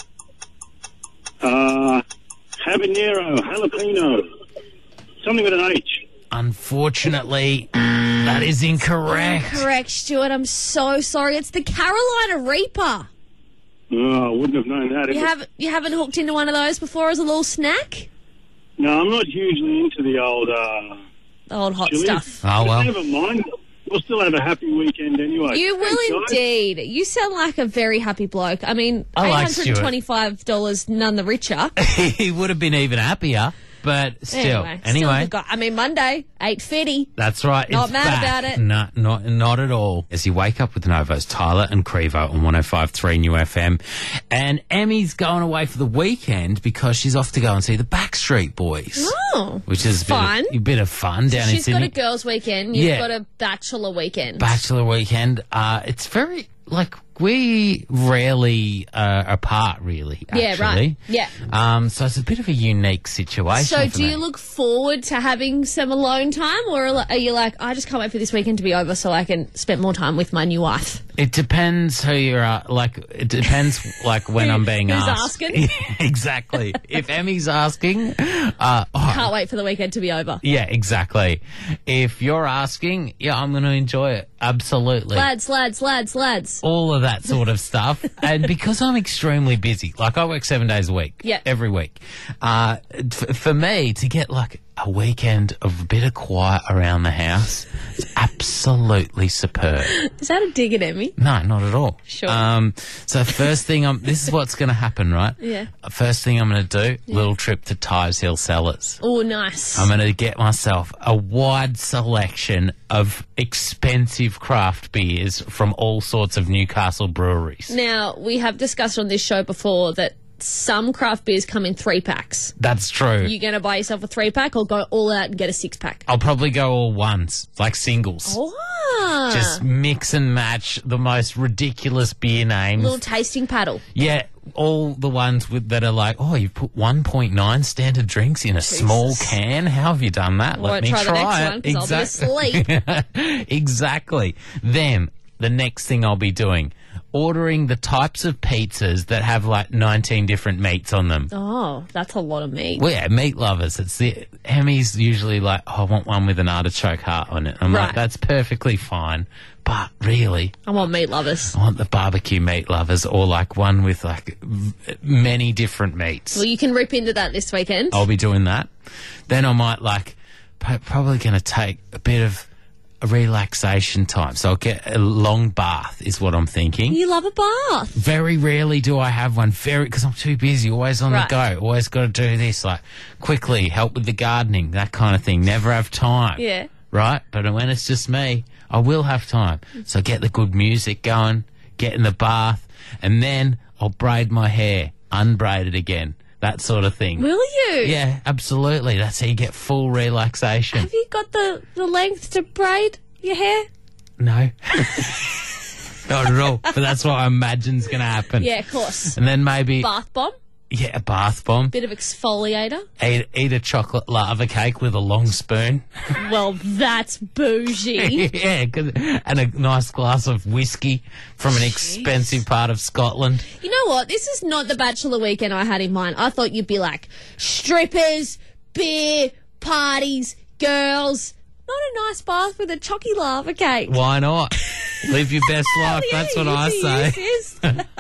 Uh, habanero, jalapeno. Something with an H. Unfortunately, that is incorrect. Correct, Stuart. I'm so sorry. It's the Carolina Reaper. Oh, I wouldn't have known that. You have you haven't hooked into one of those before as a little snack? No, I'm not hugely into the old, uh... The old hot chili. stuff. Oh, But well. never mind. We'll still have a happy weekend anyway. You will Thanks, guys. indeed. You sound like a very happy bloke. I mean, I like eight hundred twenty-five dollars, none the richer. He would have been even happier, but still. Anyway, Anyway, still the guy- I mean, Monday, eight fifty. that's right. Not it's mad back. about it. No, not, not at all. As you wake up with Novos, Tyler and Crevo on one oh five point three New F M. And Emmy's going away for the weekend because she's off to go and see the Backstreet Boys. Oh, Which is a bit, fun. Of, a bit of fun down in She's Sydney. got a girls' weekend. You've Yeah. got a bachelor weekend. Bachelor weekend. Uh, it's very, like, we rarely uh, apart, really, actually. Yeah, right. Yeah. Um, so it's a bit of a unique situation So, for do me. you look forward to having some alone time, or are you like, I just can't wait for this weekend to be over so I can spend more time with my new wife? It depends who you're, uh, like, it depends, like, when I'm being Who's asked. asking? Exactly. If Emmy's asking, uh, oh, Can't wait for the weekend to be over. yeah, exactly. If you're asking, yeah, I'm going to enjoy it. Absolutely. Lads, lads, lads, lads. All of that sort of stuff. And because I'm extremely busy, like I work seven days a week, Yeah. every week, uh, f- for me to get like a weekend of a bit of quiet around the house is absolutely superb. Is that a dig at Emmy? No, not at all. Sure. Um, so first thing, I'm, this is what's going to happen, right? Yeah. First thing I'm going to do, little trip to Tyves Hill Cellars. Oh, nice. I'm going to get myself a wide selection of expensive craft beers from all sorts of Newcastle breweries. Now, we have discussed on this show before that some craft beers come in three packs. That's true. You going to buy yourself a three pack or go all out and get a six pack? I'll probably go all ones, like singles. Oh. Just mix and match the most ridiculous beer names. Little tasting paddle. Yeah, all the ones with that are like, oh, you've put one point nine standard drinks in a small can? How have you done that? Won't Let me try try, the next it. one 'cause I'll be asleep. Exactly. Them. the next thing I'll be doing. Ordering the types of pizzas that have like nineteen different meats on them. Oh, that's a lot of meat. Well, yeah, meat lovers. It's the Emmy's usually like, oh, I want one with an artichoke heart on it. I'm Right. like, that's perfectly fine. But really, I want meat lovers. I want the barbecue meat lovers, or like one with like v- many different meats. Well, you can rip into that this weekend. I'll be doing that. Then I might like p- probably going to take a bit of a relaxation time. So I'll get a long bath is what I'm thinking. You love a bath. Very rarely do I have one, very because I'm too busy, always on Right. the go, always got to do this, like quickly help with the gardening, that kind of thing. Never have time. Yeah. Right? But when it's just me, I will have time. So get the good music going, get in the bath, and then I'll braid my hair, unbraid it again, that sort of thing. Will you? Yeah, absolutely. That's how you get full relaxation. Have you got the, the length to braid your hair? No. Not at all. But that's what I imagine's going to happen. Yeah, of course. And then maybe, Bath bomb, yeah, a bath bomb. bit of exfoliator. Eat, eat a chocolate lava cake with a long spoon. Well, that's bougie. yeah, 'cause- and a nice glass of whiskey from an expensive part of Scotland. You know what? This is not the bachelor weekend I had in mind. I thought you'd be like strippers, beer, parties, girls. Not a nice bath with a chocky lava cake. Why not? Live your best life. Yeah, That's what yes, I yes, say.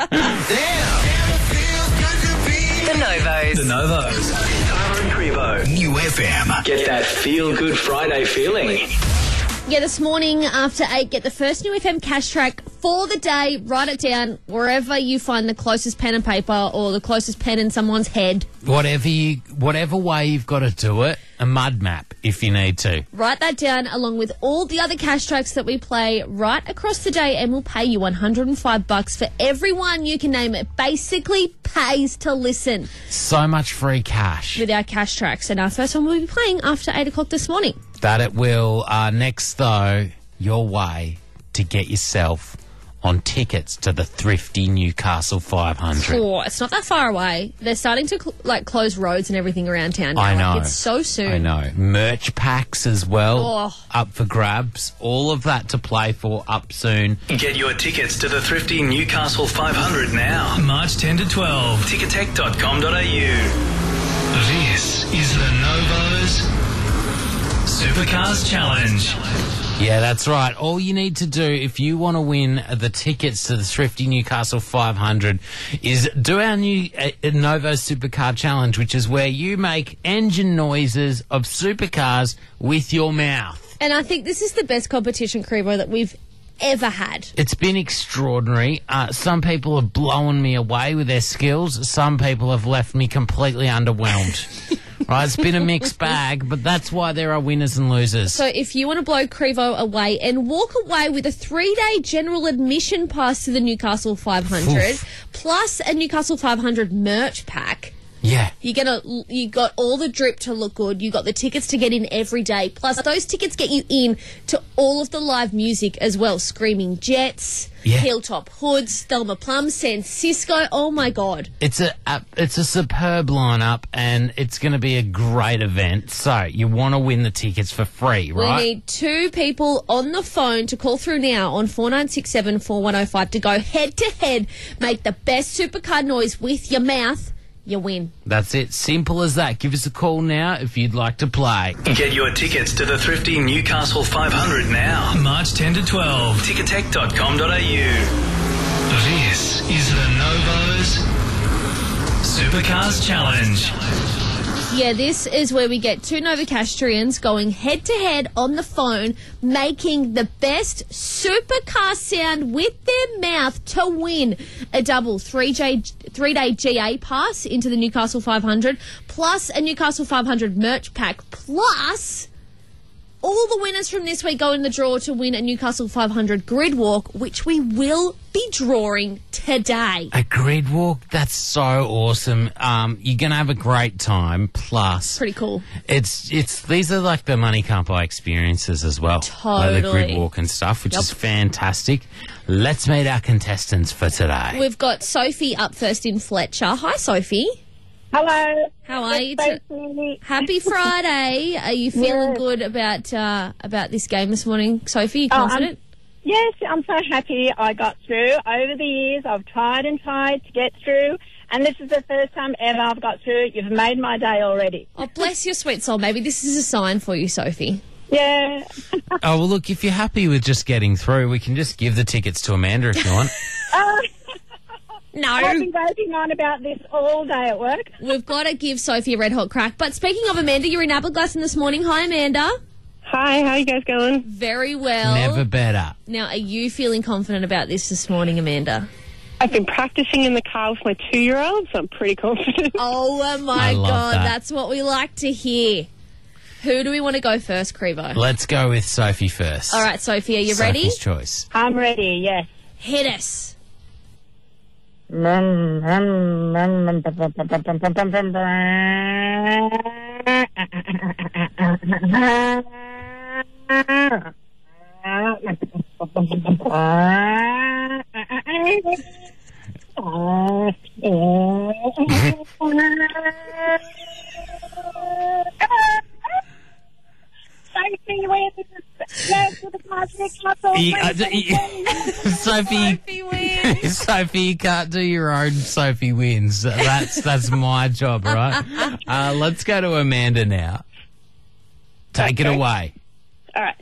yes. The Novos. The Novos. Tara and Crevo. New F M. Get that feel good Friday feeling. Yeah, this morning after eight, get the first New F M cash track for the day. Write it down wherever you find the closest pen and paper or the closest pen in someone's head. Whatever you, whatever way you've got to do it, a mud map if you need to. Write that down along with all the other cash tracks that we play right across the day, and we'll pay you one hundred five bucks for everyone you can name. It basically pays to listen So much free cash. with our cash tracks. And our first one will be playing after eight o'clock this morning. That it will. Uh, next, though, your way to get yourself on tickets to the Thrifty Newcastle five hundred. Oh, it's not that far away. They're starting to cl- like close roads and everything around town now. I know. Like, it's so soon. I know. Merch packs as well, Oh. up for grabs. All of that to play for up soon. Get your tickets to the Thrifty Newcastle five hundred now. March tenth to twelfth. ticketek dot com dot a u. This is the Novos Supercars Challenge. Yeah, that's right. All you need to do if you want to win the tickets to the Thrifty Newcastle five hundred is do our new uh, Novo Supercar Challenge, which is where you make engine noises of supercars with your mouth. And I think this is the best competition, Crevo, that we've ever had. It's been extraordinary. Uh, some people have blown me away with their skills. Some people have left me completely underwhelmed. Right, it's been a mixed bag, but that's why there are winners and losers. So if you want to blow Crevo away and walk away with a three-day general admission pass to the Newcastle five hundred, Oof. plus a Newcastle five hundred merch pack, yeah. you're gonna you got all the drip to look good. You got the tickets to get in every day. Plus, those tickets get you in to all of the live music as well. Screaming Jets, Yeah. Hilltop Hoods, Thelma Plum, San Cisco. Oh my God! It's a, a it's a superb lineup, and it's going to be a great event. So you want to win the tickets for free, right? We need two people on the phone to call through now on four nine six seven, four one oh five to go head to head. Make the best supercar noise with your mouth. You win. That's it. Simple as that. Give us a call now if you'd like to play. Get your tickets to the Thrifty Newcastle five hundred now. March tenth to twelfth. ticketek dot com dot a u. This is the Novos Supercars Challenge. Yeah, this is where we get two Novocastrians going head to head on the phone, making the best supercar sound with their mouth to win a double three-day three-day G A pass into the Newcastle five hundred, plus a Newcastle five hundred merch pack, plus all the winners from this week go in the draw to win a Newcastle five hundred grid walk, which we will be drawing today. A grid walk? That's so awesome. Um, you're going to have a great time. Plus, Pretty cool. It's it's these are like the money can't buy experiences as well. Like the Totally. grid walk and stuff, which Yep. is fantastic. Let's meet our contestants for today. We've got Sophie up first in Fletcher. Hi, Sophie. Hello. How are you? Yes, T- Happy Friday. Are you feeling Yes. good about uh, about this game this morning, Sophie? You Oh, I'm- confident? Yes, I'm so happy I got through. Over the years, I've tried and tried to get through, and this is the first time ever I've got through. You've made my day already. Oh, bless your sweet soul. Maybe this is a sign for you, Sophie. Yeah. Oh, well, look, if you're happy with just getting through, we can just give the tickets to Amanda if you want. Uh, No. I've been going on about this all day at work. We've got to give Sophie a red hot crack. But speaking of Amanda, you're in Appleglasson this morning. Hi, Amanda. Hi, how you guys going? Very well. Never better. Now, are you feeling confident about this this morning, Amanda? I've been practicing in the car with my two-year-old, so I'm pretty confident. Oh, my I love God. that. That's what we like to hear. Who do we want to go first, Crevo? Let's go with Sophie first. All right, Sophie, are you ready? Sophie's choice. I'm ready, yes. Hit us. Sophie wins. Yes, with the Cosmic Castle. You- uh, d- Sophie, Sophie wins. Sophie, you can't do your own Sophie wins. That's that's my job, right? Uh, let's go to Amanda now. Take it Okay. away. All right.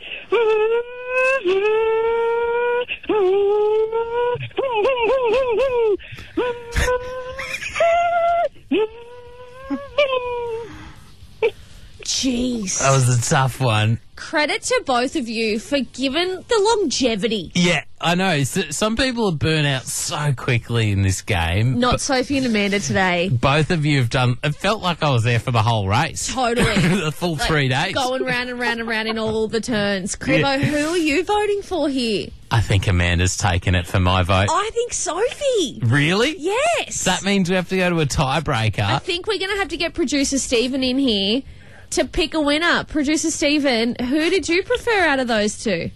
Jeez. That was a tough one. Credit to both of you for giving the longevity. Yeah, I know. S- Some people are burnt out so quickly in this game. Not but Sophie and Amanda today. both of you have done. It felt like I was there for the whole race. Totally. The full Like, three days. Going round and round and round in all the turns. Crevo, Yeah. who are you voting for here? I think Amanda's taken it for my vote. I think Sophie. Really? Yes. That means we have to go to a tiebreaker. I think we're going to have to get producer Stephen in here to pick a winner. Producer Stephen, who did you prefer out of those two?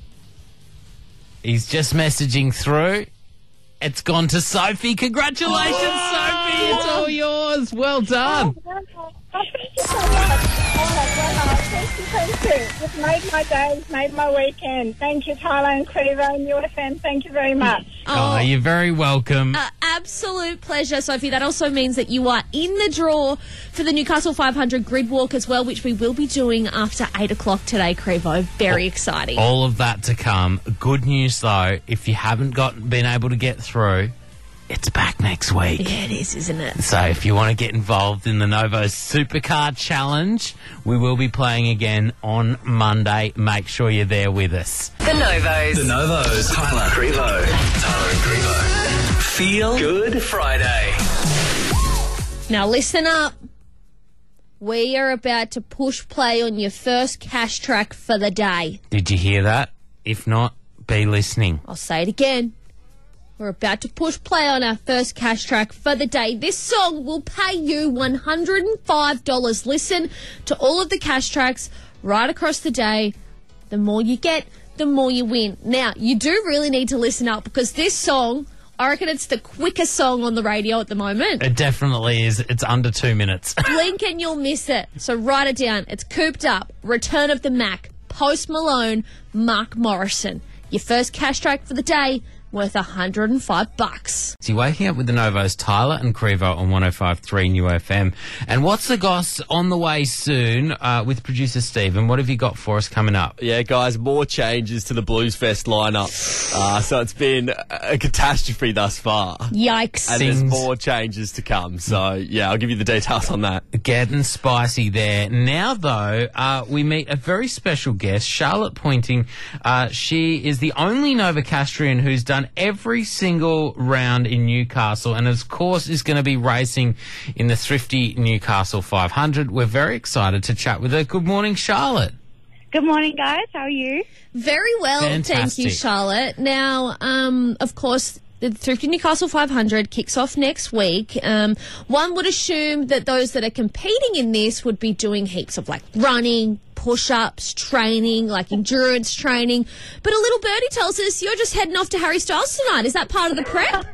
He's just messaging through. It's gone to Sophie. Congratulations, Sophie. It's all yours. Well done. Thank you so much. Oh, thank you, thank you. You've made my day, made my weekend. Thank you, Tyler and Crevo and U F M. Thank you very much. Oh, you're very welcome. Uh, absolute pleasure, Sophie. That also means that you are in the draw for the Newcastle five hundred grid walk as well, which we will be doing after eight o'clock today, Crevo. Very exciting. All of that to come. Good news, though, if you haven't got been able to get through, it's back next week. Yeah, it is, isn't it? So if you want to get involved in the Novo Supercar Challenge, we will be playing again on Monday. Make sure you're there with us. The Novos. The Novos. Tyler, Crevo. Tyler and Crevo. Feel Good Friday. Now listen up. We are about to push play on your first cash track for the day. Did you hear that? If not, be listening. I'll say it again. We're about to push play on our first cash track for the day. This song will pay you one hundred five dollars. Listen to all of the cash tracks right across the day. The more you get, the more you win. Now, you do really need to listen up because this song, I reckon it's the quickest song on the radio at the moment. It definitely is. It's under two minutes. Blink and you'll miss it. So write it down. It's Cooped Up, Return of the Mac, Post Malone, Mark Morrison. Your first cash track for the day, worth one hundred five bucks. So you're waking up with the Novos, Tyler and Crevo on one oh five point three New F M. And what's the goss on the way soon uh, with producer Stephen? What have you got for us coming up? Yeah, guys, more changes to the Blues Fest lineup. Uh, so it's been a catastrophe thus far. Yikes. And there's more changes to come. So, yeah, I'll give you the details on that. Getting spicy there. Now, though, uh, we meet a very special guest, Charlotte Pointing. Uh, she is the only Novocastrian who's done every single round in Newcastle and, of course, is going to be racing in the Thrifty Newcastle five hundred. We're very excited to chat with her. Good morning, Charlotte. Good morning, guys. How are you? Very well, thank you, Fantastic. Charlotte. Now, um, of course, the Thrifty Newcastle five hundred kicks off next week. Um, one would assume that those that are competing in this would be doing heaps of like running, push-ups, training, like endurance training. But a little birdie tells us you're just heading off to Harry Styles tonight. Is that part of the prep?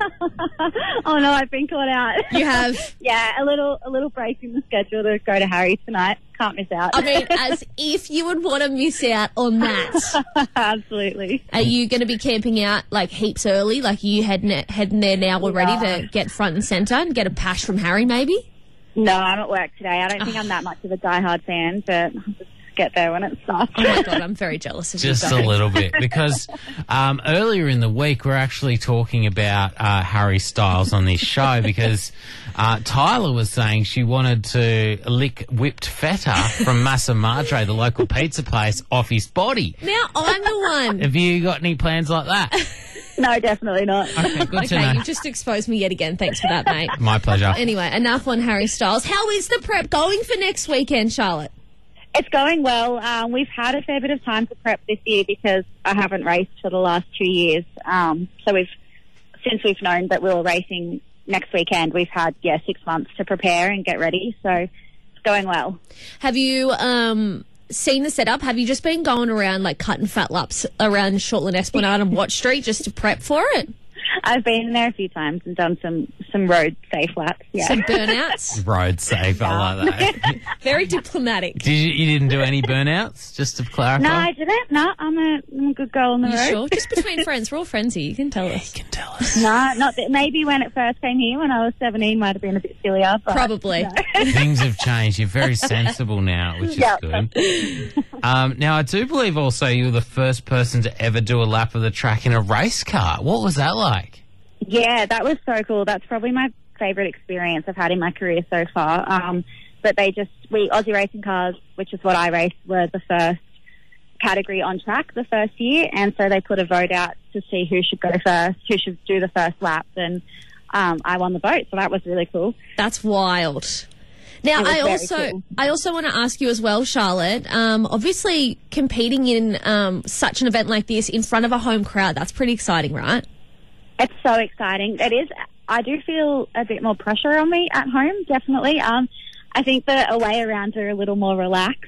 Oh no, I've been caught out. You have? Yeah, a little a little break in the schedule to go to Harry tonight. Can't miss out. I mean, as if you would want to miss out on that. Absolutely. Are you going to be camping out like heaps early? Like are you heading heading there now already Yeah. to get front and centre and get a pash from Harry maybe? No, I'm at work today. I don't think I'm that much of a diehard fan, but I'll just get there when it starts. Oh my God, I'm very jealous of you. Just a little bit, because um, earlier in the week we're actually talking about uh, Harry Styles on this show because uh, Tyler was saying she wanted to lick whipped feta from Massa Madre, the local pizza place, off his body. Now I'm the one. Have you got any plans like that? No, definitely not. Okay, good to Okay, know. you've just exposed me yet again. Thanks for that, mate. My pleasure. Anyway, enough on Harry Styles. How is the prep going for next weekend, Charlotte? It's going well. Um, we've had a fair bit of time to prep this year because I haven't raced for the last two years. Um, so we've, since we've known that we were racing next weekend, we've had, yeah, six months to prepare and get ready. So it's going well. Have you um, seen the setup? Have you just been going around like cutting fat laps around Shortland Esplanade and Watch Street just to prep for it? I've been there a few times and done some, some road safe laps. Yeah. Some burnouts? Road safe, I like that. Very diplomatic. Did you, you didn't do any burnouts, just to clarify? No, I didn't. No, I'm a, I'm a good girl on the You road. sure? Just between friends. We're all friends here. You can tell us. You can tell us. No, not that. Maybe when it first came here, when I was seventeen, might have been a bit sillier. But Probably. no. Things have changed. You're very sensible now, which is Yeah. good. Um, now, I do believe also you were the first person to ever do a lap of the track in a race car. What was that like? Yeah, that was so cool. That's probably my favourite experience I've had in my career so far. Um, but they just, we Aussie Racing Cars, which is what I raced, were the first category on track the first year. And so they put a vote out to see who should go first, who should do the first lap. And um, I won the vote, so that was really cool. That's wild. Now, It was I very also cool. I also want to ask you as well, Charlotte. Um, obviously, competing in um, such an event like this in front of a home crowd, that's pretty exciting, right? It's so exciting. It is. I do feel a bit more pressure on me at home, definitely. Um, I think the away rounds are a little more relaxed.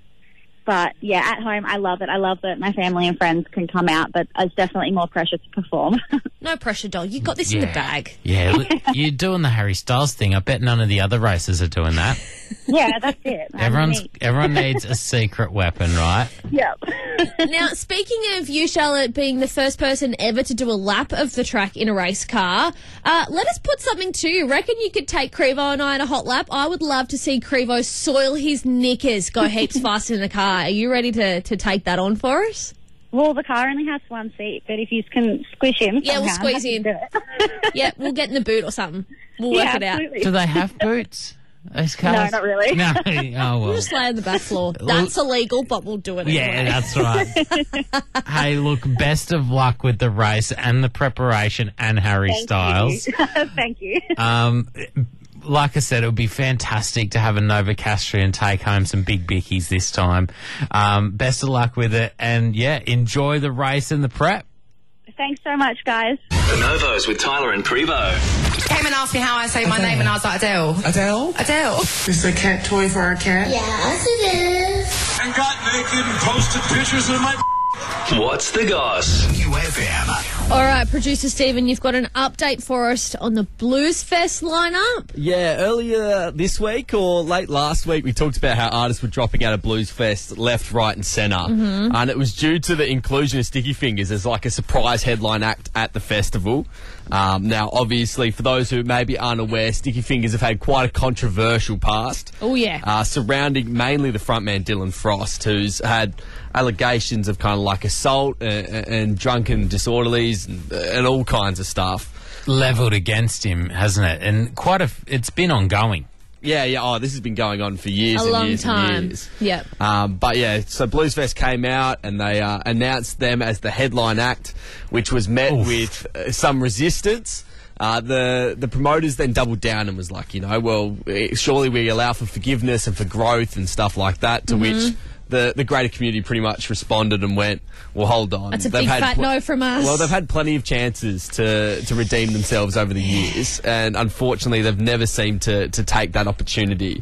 But, yeah, at home, I love it. I love that my family and friends can come out, but there's definitely more pressure to perform. No pressure, doll. You got this in the Yeah. bag. Yeah, look, you're doing the Harry Styles thing. I bet none of the other racers are doing that. Yeah, that's it. I'm Everyone's unique. everyone needs a secret weapon, right? Yep. Now, speaking of you, Charlotte, being the first person ever to do a lap of the track in a race car, uh, let us put something to you. Reckon you could take Crevo and I on a hot lap? I would love to see Crevo soil his knickers, go heaps faster in the car. Are you ready to, to take that on for us? Well, the car only has one seat, but if you can squish him, Yeah, we'll somehow, squeeze I can in. do it. Yeah, we'll get in the boot or something. We'll Yeah, work it out. absolutely. Do they have boots? Those No, cars? not really. No. Oh We'll well. just lay on the back floor. That's illegal, but we'll do it anyway. Yeah, that's right. Hey, look, best of luck with the race and the preparation and Harry Thank Styles. you. Thank you. Um, like I said, it would be fantastic to have a Novocastrian take home some big bickies this time. Um, best of luck with it, and yeah, enjoy the race and the prep. Thanks so much, guys. The Novos with Tyler and Prevo. Came and asked me how I say my name, and I was like, Adele. Adele? Adele. Is the cat toy for our cat? Yes, it is. And got naked and posted pictures of my What's the goss? U F M. All right, producer Stephen, you've got an update for us on the Blues Fest lineup. Yeah, earlier this week or late last week, we talked about how artists were dropping out of Blues Fest left, right and centre. Mhm. And it was due to the inclusion of Sticky Fingers as like a surprise headline act at the festival. Um, now, obviously, for those who maybe aren't aware, Sticky Fingers have had quite a controversial past. Oh, yeah. Uh, surrounding mainly the frontman Dylan Frost, who's had allegations of kind of like assault and, and drunken disorderlies and, and all kinds of stuff. Levelled against him, hasn't it? And quite a, f- it's been ongoing. Yeah, yeah. Oh, this has been going on for years A and long years time. and years. Yep. Um, but yeah, so Blues Fest came out and they uh, announced them as the headline act, which was met Oof. with uh, some resistance. Uh, the the promoters then doubled down and was like, you know, well, eh, surely we allow for forgiveness and for growth and stuff like that. To Mhm. which the the greater community pretty much responded and went, well, hold on. That's a big fat no from us. Well, they've had plenty of chances to to redeem themselves over the years, and unfortunately, they've never seemed to to take that opportunity.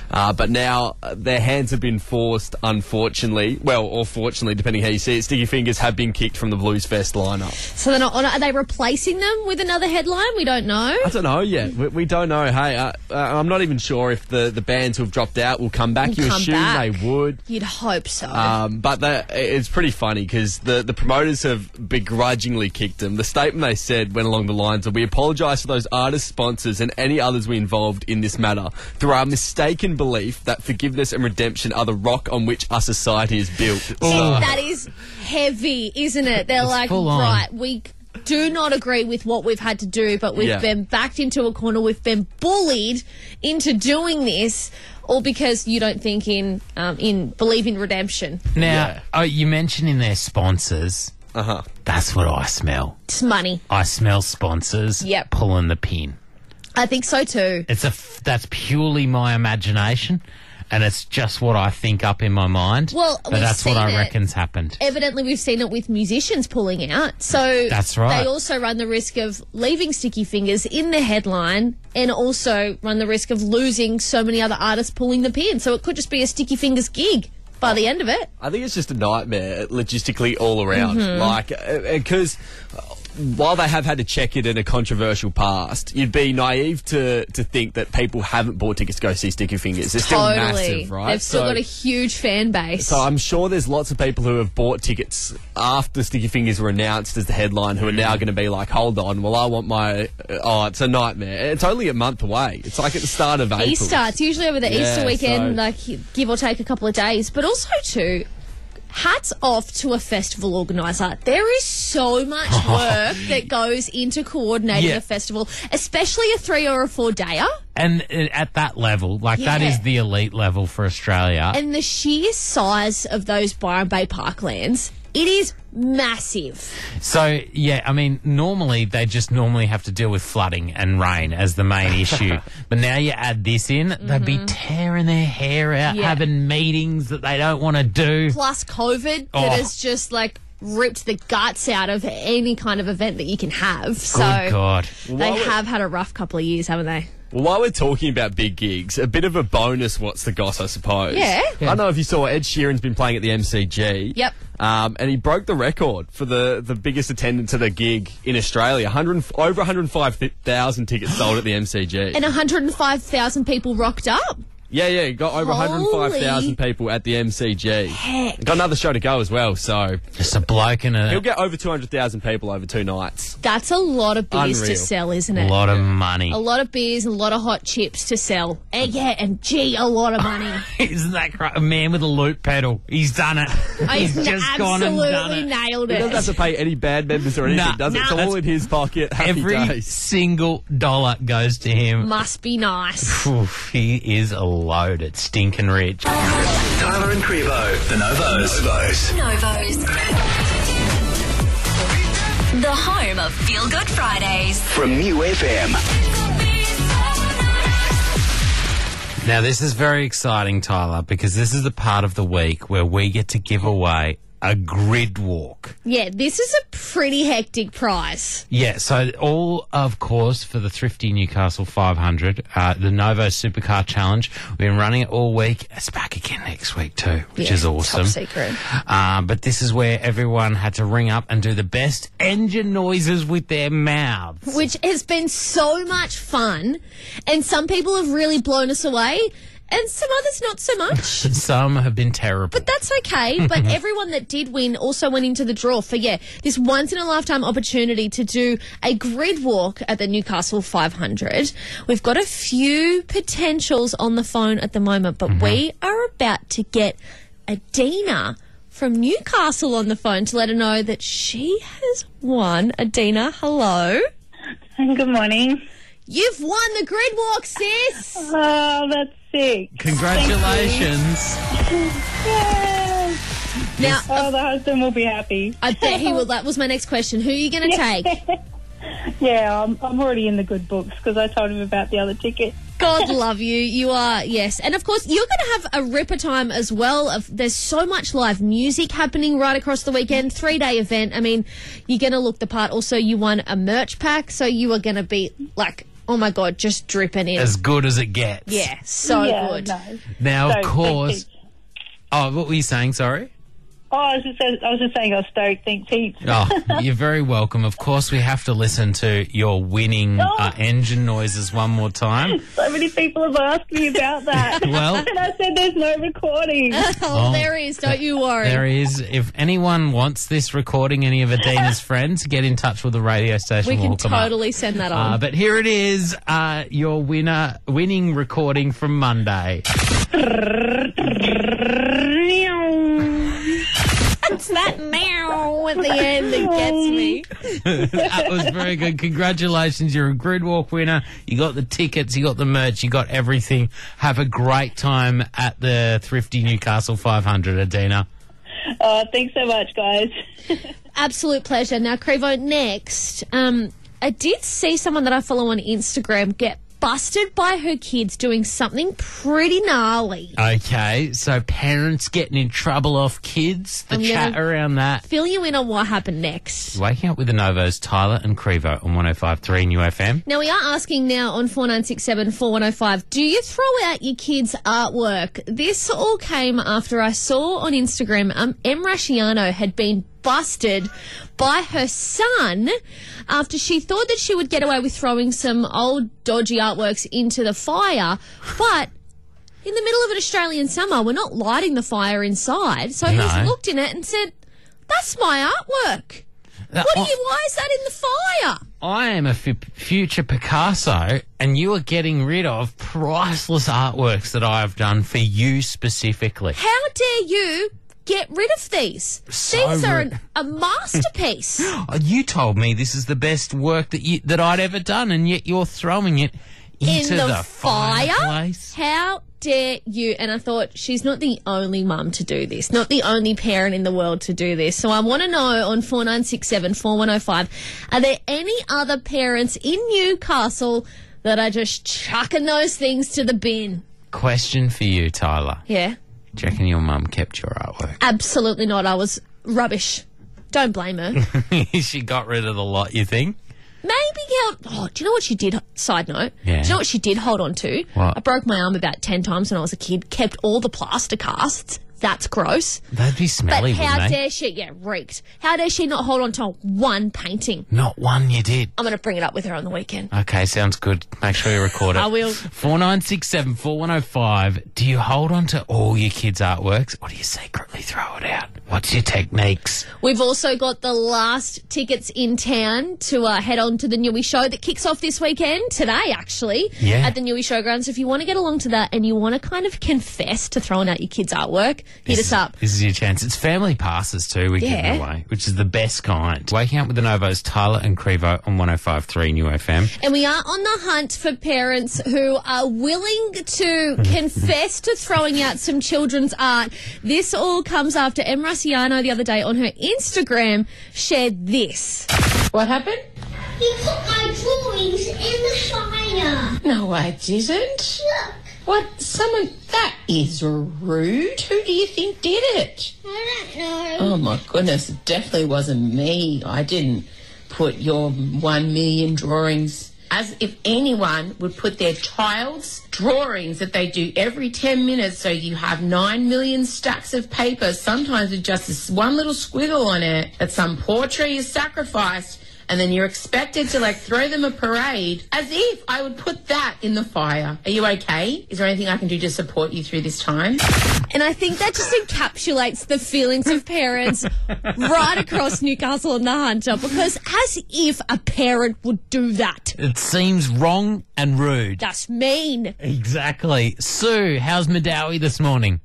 Uh, but now uh, their hands have been forced, unfortunately, well, or fortunately, depending how you see it, Sticky Fingers have been kicked from the Blues Fest lineup. So they're not on it. Are they replacing them with another headline? We don't know. I don't know yet. We, we don't know. Hey, uh, uh, I'm not even sure if the, the bands who have dropped out will come back. Will you come assume back. they would. You'd hope so. Um, but the, it's pretty funny because the, the promoters have begrudgingly kicked them. The statement they said went along the lines of, "We apologise to those artists, sponsors and any others we involved in this matter through our mistaken belief that forgiveness and redemption are the rock on which our society is built." So- That is heavy, isn't it? They're It's like, full on. right, we do not agree with what we've had to do, but we've Yeah. been backed into a corner. We've been bullied into doing this, all because you don't think in um, in believe in redemption. Now, oh, you mentioned in their sponsors. Uh huh. That's what I smell. It's money. I smell sponsors Yep. pulling the pin. I think so too. It's a f- that's purely my imagination, and it's just what I think up in my mind. Well, but we've that's what seen I it. reckon's happened. Evidently, we've seen it with musicians pulling out. So That's right. They also run the risk of leaving Sticky Fingers in the headline, and also run the risk of losing so many other artists pulling the pin. So it could just be a Sticky Fingers gig by the end of it. I think it's just a nightmare logistically all around. Mhm. Like, because while they have had to check it in a controversial past, you'd be naive to, to think that people haven't bought tickets to go see Sticky Fingers. They're still Totally. massive, right? They've still So- got a huge fan base. So I'm sure there's lots of people who have bought tickets after Sticky Fingers were announced as the headline who are now going to be like, hold on, well, I want my... Oh, it's a nightmare. It's only a month away. It's like at the start of April. Easter. It's usually over the Yeah, Easter weekend, so- like give or take a couple of days. But also, too, hats off to a festival organiser. There is so much work that goes into coordinating Yeah. a festival, especially a three or a four dayer. And uh, at that level, like that Yeah. is the elite level for Australia. And the sheer size of those Byron Bay parklands, it is massive. So, yeah, I mean, normally they just normally have to deal with flooding and rain as the main issue. But now you add this in, they'd be tearing their hair out, Yeah. having meetings that they don't want to do. Plus COVID Oh. that has just like ripped the guts out of any kind of event that you can have. So Good God. they While we're- have had a rough couple of years, haven't they? Well, while we're talking about big gigs, a bit of a bonus what's the goss, I suppose. Yeah. I don't know if you saw Ed Sheeran's been playing at the M C G. Yep. Um, and he broke the record for the, the biggest attendance at a gig in Australia. one hundred, over one hundred five thousand tickets sold at the M C G. And one hundred five thousand people rocked up. Yeah, yeah, he got over one hundred five thousand Holy people at the M C G. heck. Got another show to go as well, so... Just a bloke and a He'll get over two hundred thousand people over two nights. That's a lot of beers Unreal. to sell, isn't it? lot of money. A lot of beers, a lot of hot chips to sell. And yeah, and gee, a lot of money. Isn't that cra- a man with a loop pedal? He's done it. He's He's just gone and done absolutely it. nailed He it. doesn't have to pay any band members or anything, Nah, does it? It's nah. all in his pocket. Happy Every days. single dollar goes to him. Must be nice. Oof, he is a loaded, stinking rich. Tyler and Crevo, the Novos. Novos. Novos. The home of Feel Good Fridays. From New F M. Now, this is very exciting, Tyler, because this is the part of the week where we get to give away a grid walk. Yeah, this is a pretty hectic prize. Yeah, so all, of course, for the Thrifty Newcastle five hundred, uh, the Novo Supercar Challenge. We've been running it all week. It's back again next week too, which Yeah, is awesome. top secret. Uh, but this is where everyone had to ring up and do the best engine noises with their mouths. Which has been so much fun. And some people have really blown us away. And some others not so much. Some have been terrible. But that's okay. But everyone that did win also went into the draw for, yeah, this once-in-a-lifetime opportunity to do a grid walk at the Newcastle five hundred. We've got a few potentials on the phone at the moment, but we are about to get Adina from Newcastle on the phone to let her know that she has won. Adina, hello. Good morning. You've won the grid walk, sis. Oh, that's sick. Congratulations. Yay. Now, oh, the husband will be happy. I bet he will. That was my next question. Who are you going to take? Yeah, I'm, I'm already in the good books because I told him about the other ticket. God love you. You are, yes. And of course, you're going to have a ripper time as well. Of There's so much live music happening right across the weekend. Three-day event. I mean, you're going to look the part. Also, you won a merch pack, so you are going to be, like, Oh, my God, just dripping in. As good as it gets. Yeah, so Yeah, good. no. Now, So, of course... Oh, what were you saying? Sorry? Oh, I was just, I was just saying I was stoked. Thanks heaps. Oh, you're very welcome. Of course, we have to listen to your winning uh, engine noises one more time. So many people have asked me about that. Well- and I said there's no recording. Oh, Oh, there is. Don't you worry. There is. If anyone wants this recording, any of Adina's friends, get in touch with the radio station. We We'll can hook 'em up. totally send that on. Uh, but here it is, uh, your winner, winning recording from Monday. It's that meow at the end that gets me. That was very good. Congratulations, you're a Gridwalk winner. You got the tickets, you got the merch, you got everything. Have a great time at the Thrifty Newcastle five hundred, Adina. Oh, thanks so much, guys. Absolute pleasure. Now, Crevo, next, um, I did see someone that I follow on Instagram get busted by her kids doing something pretty gnarly. Okay, so parents getting in trouble off kids, the I'm chat gonna around that. Fill you in on what happened next. Waking up with the Novos, Tyler and Crevo on one oh five point three New F M. Now, we are asking now on four nine six seven, four one oh five, do you throw out your kids' artwork? This all came after I saw on Instagram um, Em Rasciano had been busted by her son after she thought that she would get away with throwing some old dodgy artworks into the fire, but in the middle of an Australian summer, we're not lighting the fire inside, so No. he's looked in it and said, that's my artwork. Uh, What do I- you, why is that in the fire? I am a f- future Picasso, and you are getting rid of priceless artworks that I have done for you specifically. How dare you get rid of these? So these are rude. an, a masterpiece. Oh, you told me this is the best work that you that I'd ever done, and yet you're throwing it into in the, the, fire? fireplace. How dare you? And I thought, she's not the only mum to do this, not the only parent in the world to do this. So I want to know on four nine six seven, four one oh five, are there any other parents in Newcastle that are just chucking those things to the bin? Question for you, Tyler. Yeah. Do you reckon your mum kept your artwork? Absolutely not. I was rubbish. Don't blame her. She got rid of the lot, you think? Maybe held. Oh, do you know what she did? Side note. Yeah. Do you know what she did hold on to? What? I broke my arm about ten times when I was a kid. Kept all the plaster casts. That's gross. They'd be smelly, But how wouldn't they? dare she? Yeah, reeked. How dare she not hold on to one painting? Not one you did. I'm going to bring it up with her on the weekend. Okay, sounds good. Make sure you record it. I will. four nine six seven, four one oh five. Do you hold on to all your kids' artworks, or do you secretly throw it out? What's your techniques? We've also got the last tickets in town to uh, head on to the Newey Show that kicks off this weekend, today actually, Yeah. at the Newey Showgrounds. So if you want to get along to that and you want to kind of confess to throwing out your kids' artwork, hit This us is- up. This is your chance. It's family passes too, we're Yeah. giving away, which is the best kind. Waking up with the Novos, Tyler and Crevo on one oh five point three New F M. And we are on the hunt for parents who are willing to confess to throwing out some children's art. This all comes after Em Rasciano the other day on her Instagram shared this. What happened? You put my drawings in the fire. No, I didn't. Look, What? Someone. That is rude. Who do you think did it? I don't know. Oh my goodness, it definitely wasn't me. I didn't put your one million drawings. As if anyone would put their child's drawings that they do every ten minutes, so you have nine million stacks of paper, sometimes with just this one little squiggle on it, that some poor tree is sacrificed, and then you're expected to like throw them a parade, as if I would put that in the fire. Are you okay? Is there anything I can do to support you through this time? And I think that just encapsulates the feelings of parents right across Newcastle and the Hunter, because as if a parent would do that. It seems wrong and rude. That's mean. Exactly. Sue, how's Madawi this morning?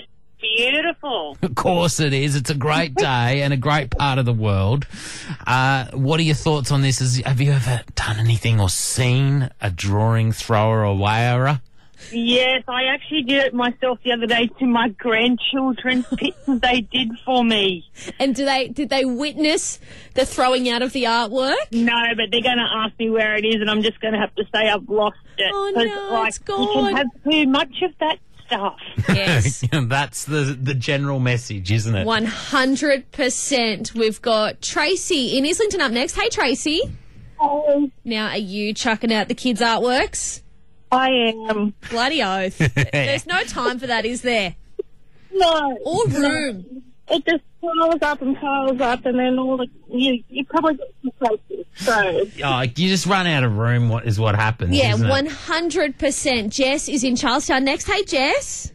Beautiful. Of course it is. It's a great day and a great part of the world. Uh, what are your thoughts on this? Is, have you ever done anything or seen a drawing thrower or wearer? Yes, I actually did it myself the other day to my grandchildren's pictures they did for me. And do they did they witness the throwing out of the artwork? No, but they're going to ask me where it is, and I'm just going to have to say I've lost it. Oh, 'Cause, no, like, it's you gone. can have too much of that stuff. Yes. That's the the general message, isn't it? one hundred percent. We've got Tracy in Islington up next. Hey, Tracy. Oh. Now, are you chucking out the kids' artworks? I am. Bloody oath. There's no time for that, is there? No. Or room. No. It just piles up and piles up, and then all the you you probably get some places. So Oh, you just run out of room. What is what happens? Yeah, isn't it? one hundred percent. Jess is in Charlestown next. Hey, Jess.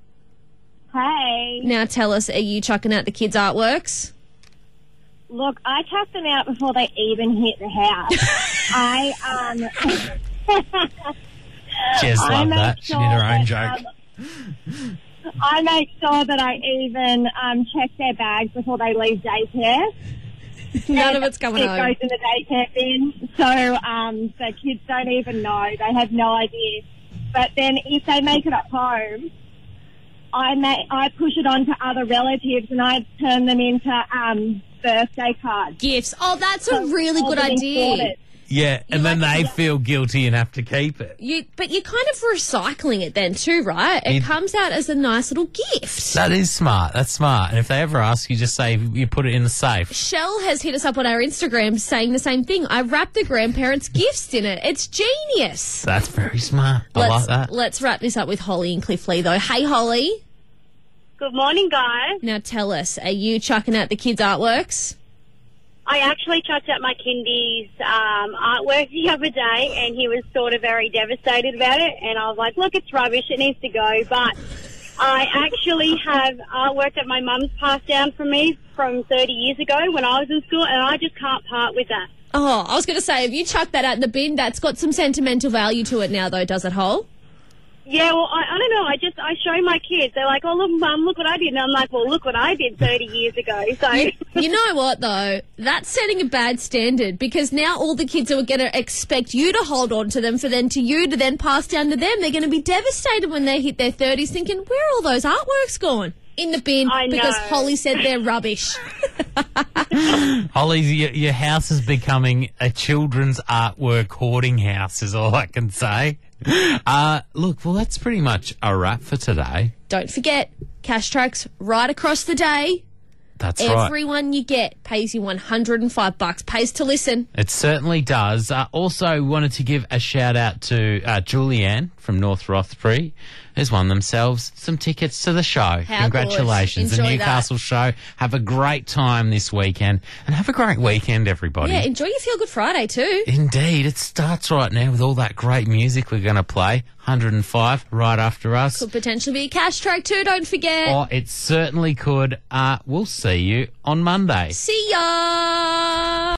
Hey. Now tell us, are you chucking out the kids' artworks? Look, I chucked them out before they even hit the house. I, um... Jess I loved make that. She sure did her own that, joke. um, I make sure that I even um, check their bags before they leave daycare. None of it's coming it home. It goes in the daycare bin, so um, the kids don't even know. They have no idea. But then if they make it at home, I may, I push it on to other relatives and I turn them into um, birthday cards. Gifts. Oh, that's So a really all good getting idea. sorted. Yeah, and then they feel guilty and have to keep it. You, but you're kind of recycling it then too, right? It You- comes out as a nice little gift. That is smart. That's smart. And if they ever ask, you just say you put it in the safe. Shell has hit us up on our Instagram saying the same thing. I wrap the grandparents' gifts in it. It's genius. That's very smart. I let's, like that. Let's wrap this up with Holly and Cliff Lee, though. Hey, Holly. Good morning, guys. Now tell us, are you chucking out the kids' artworks? I actually chucked out my kindy's um, artwork the other day, and he was sort of very devastated about it. And I was like, look, it's rubbish. It needs to go. But I actually have artwork that my mum's passed down from me from thirty years ago when I was in school, and I just can't part with that. Oh, I was going to say, if you chuck that out in the bin, that's got some sentimental value to it now, though, does it, Hole? Yeah, well, I, I don't know. I just, I show my kids. They're like, oh, look, Mum, look what I did. And I'm like, well, look what I did thirty years ago. So You, you know what, though? That's setting a bad standard because now all the kids are going to expect you to hold on to them for then to you to then pass down to them. They're going to be devastated when they hit their thirties thinking, where are all those artworks gone? In the bin I because know. Holly said they're rubbish. Holly, your, your house is becoming a children's artwork hoarding house, is all I can say. Uh, look, well, that's pretty much a wrap for today. Don't forget, cash tracks right across the day. That's right. Everyone you get pays you one hundred five bucks. Pays to listen. It certainly does. Uh, also, wanted to give a shout out to uh, Julianne from North Rothbury, who's won themselves some tickets to the show. How Congratulations. good. The Enjoy Newcastle show. Have a great time this weekend. And have a great weekend, everybody. Yeah, enjoy your Feel Good Friday too. Indeed. It starts right now with all that great music we're going to play. one hundred five right after us. Could potentially be a cash track too, don't forget. Or it certainly could. Uh, we'll see you on Monday. See ya!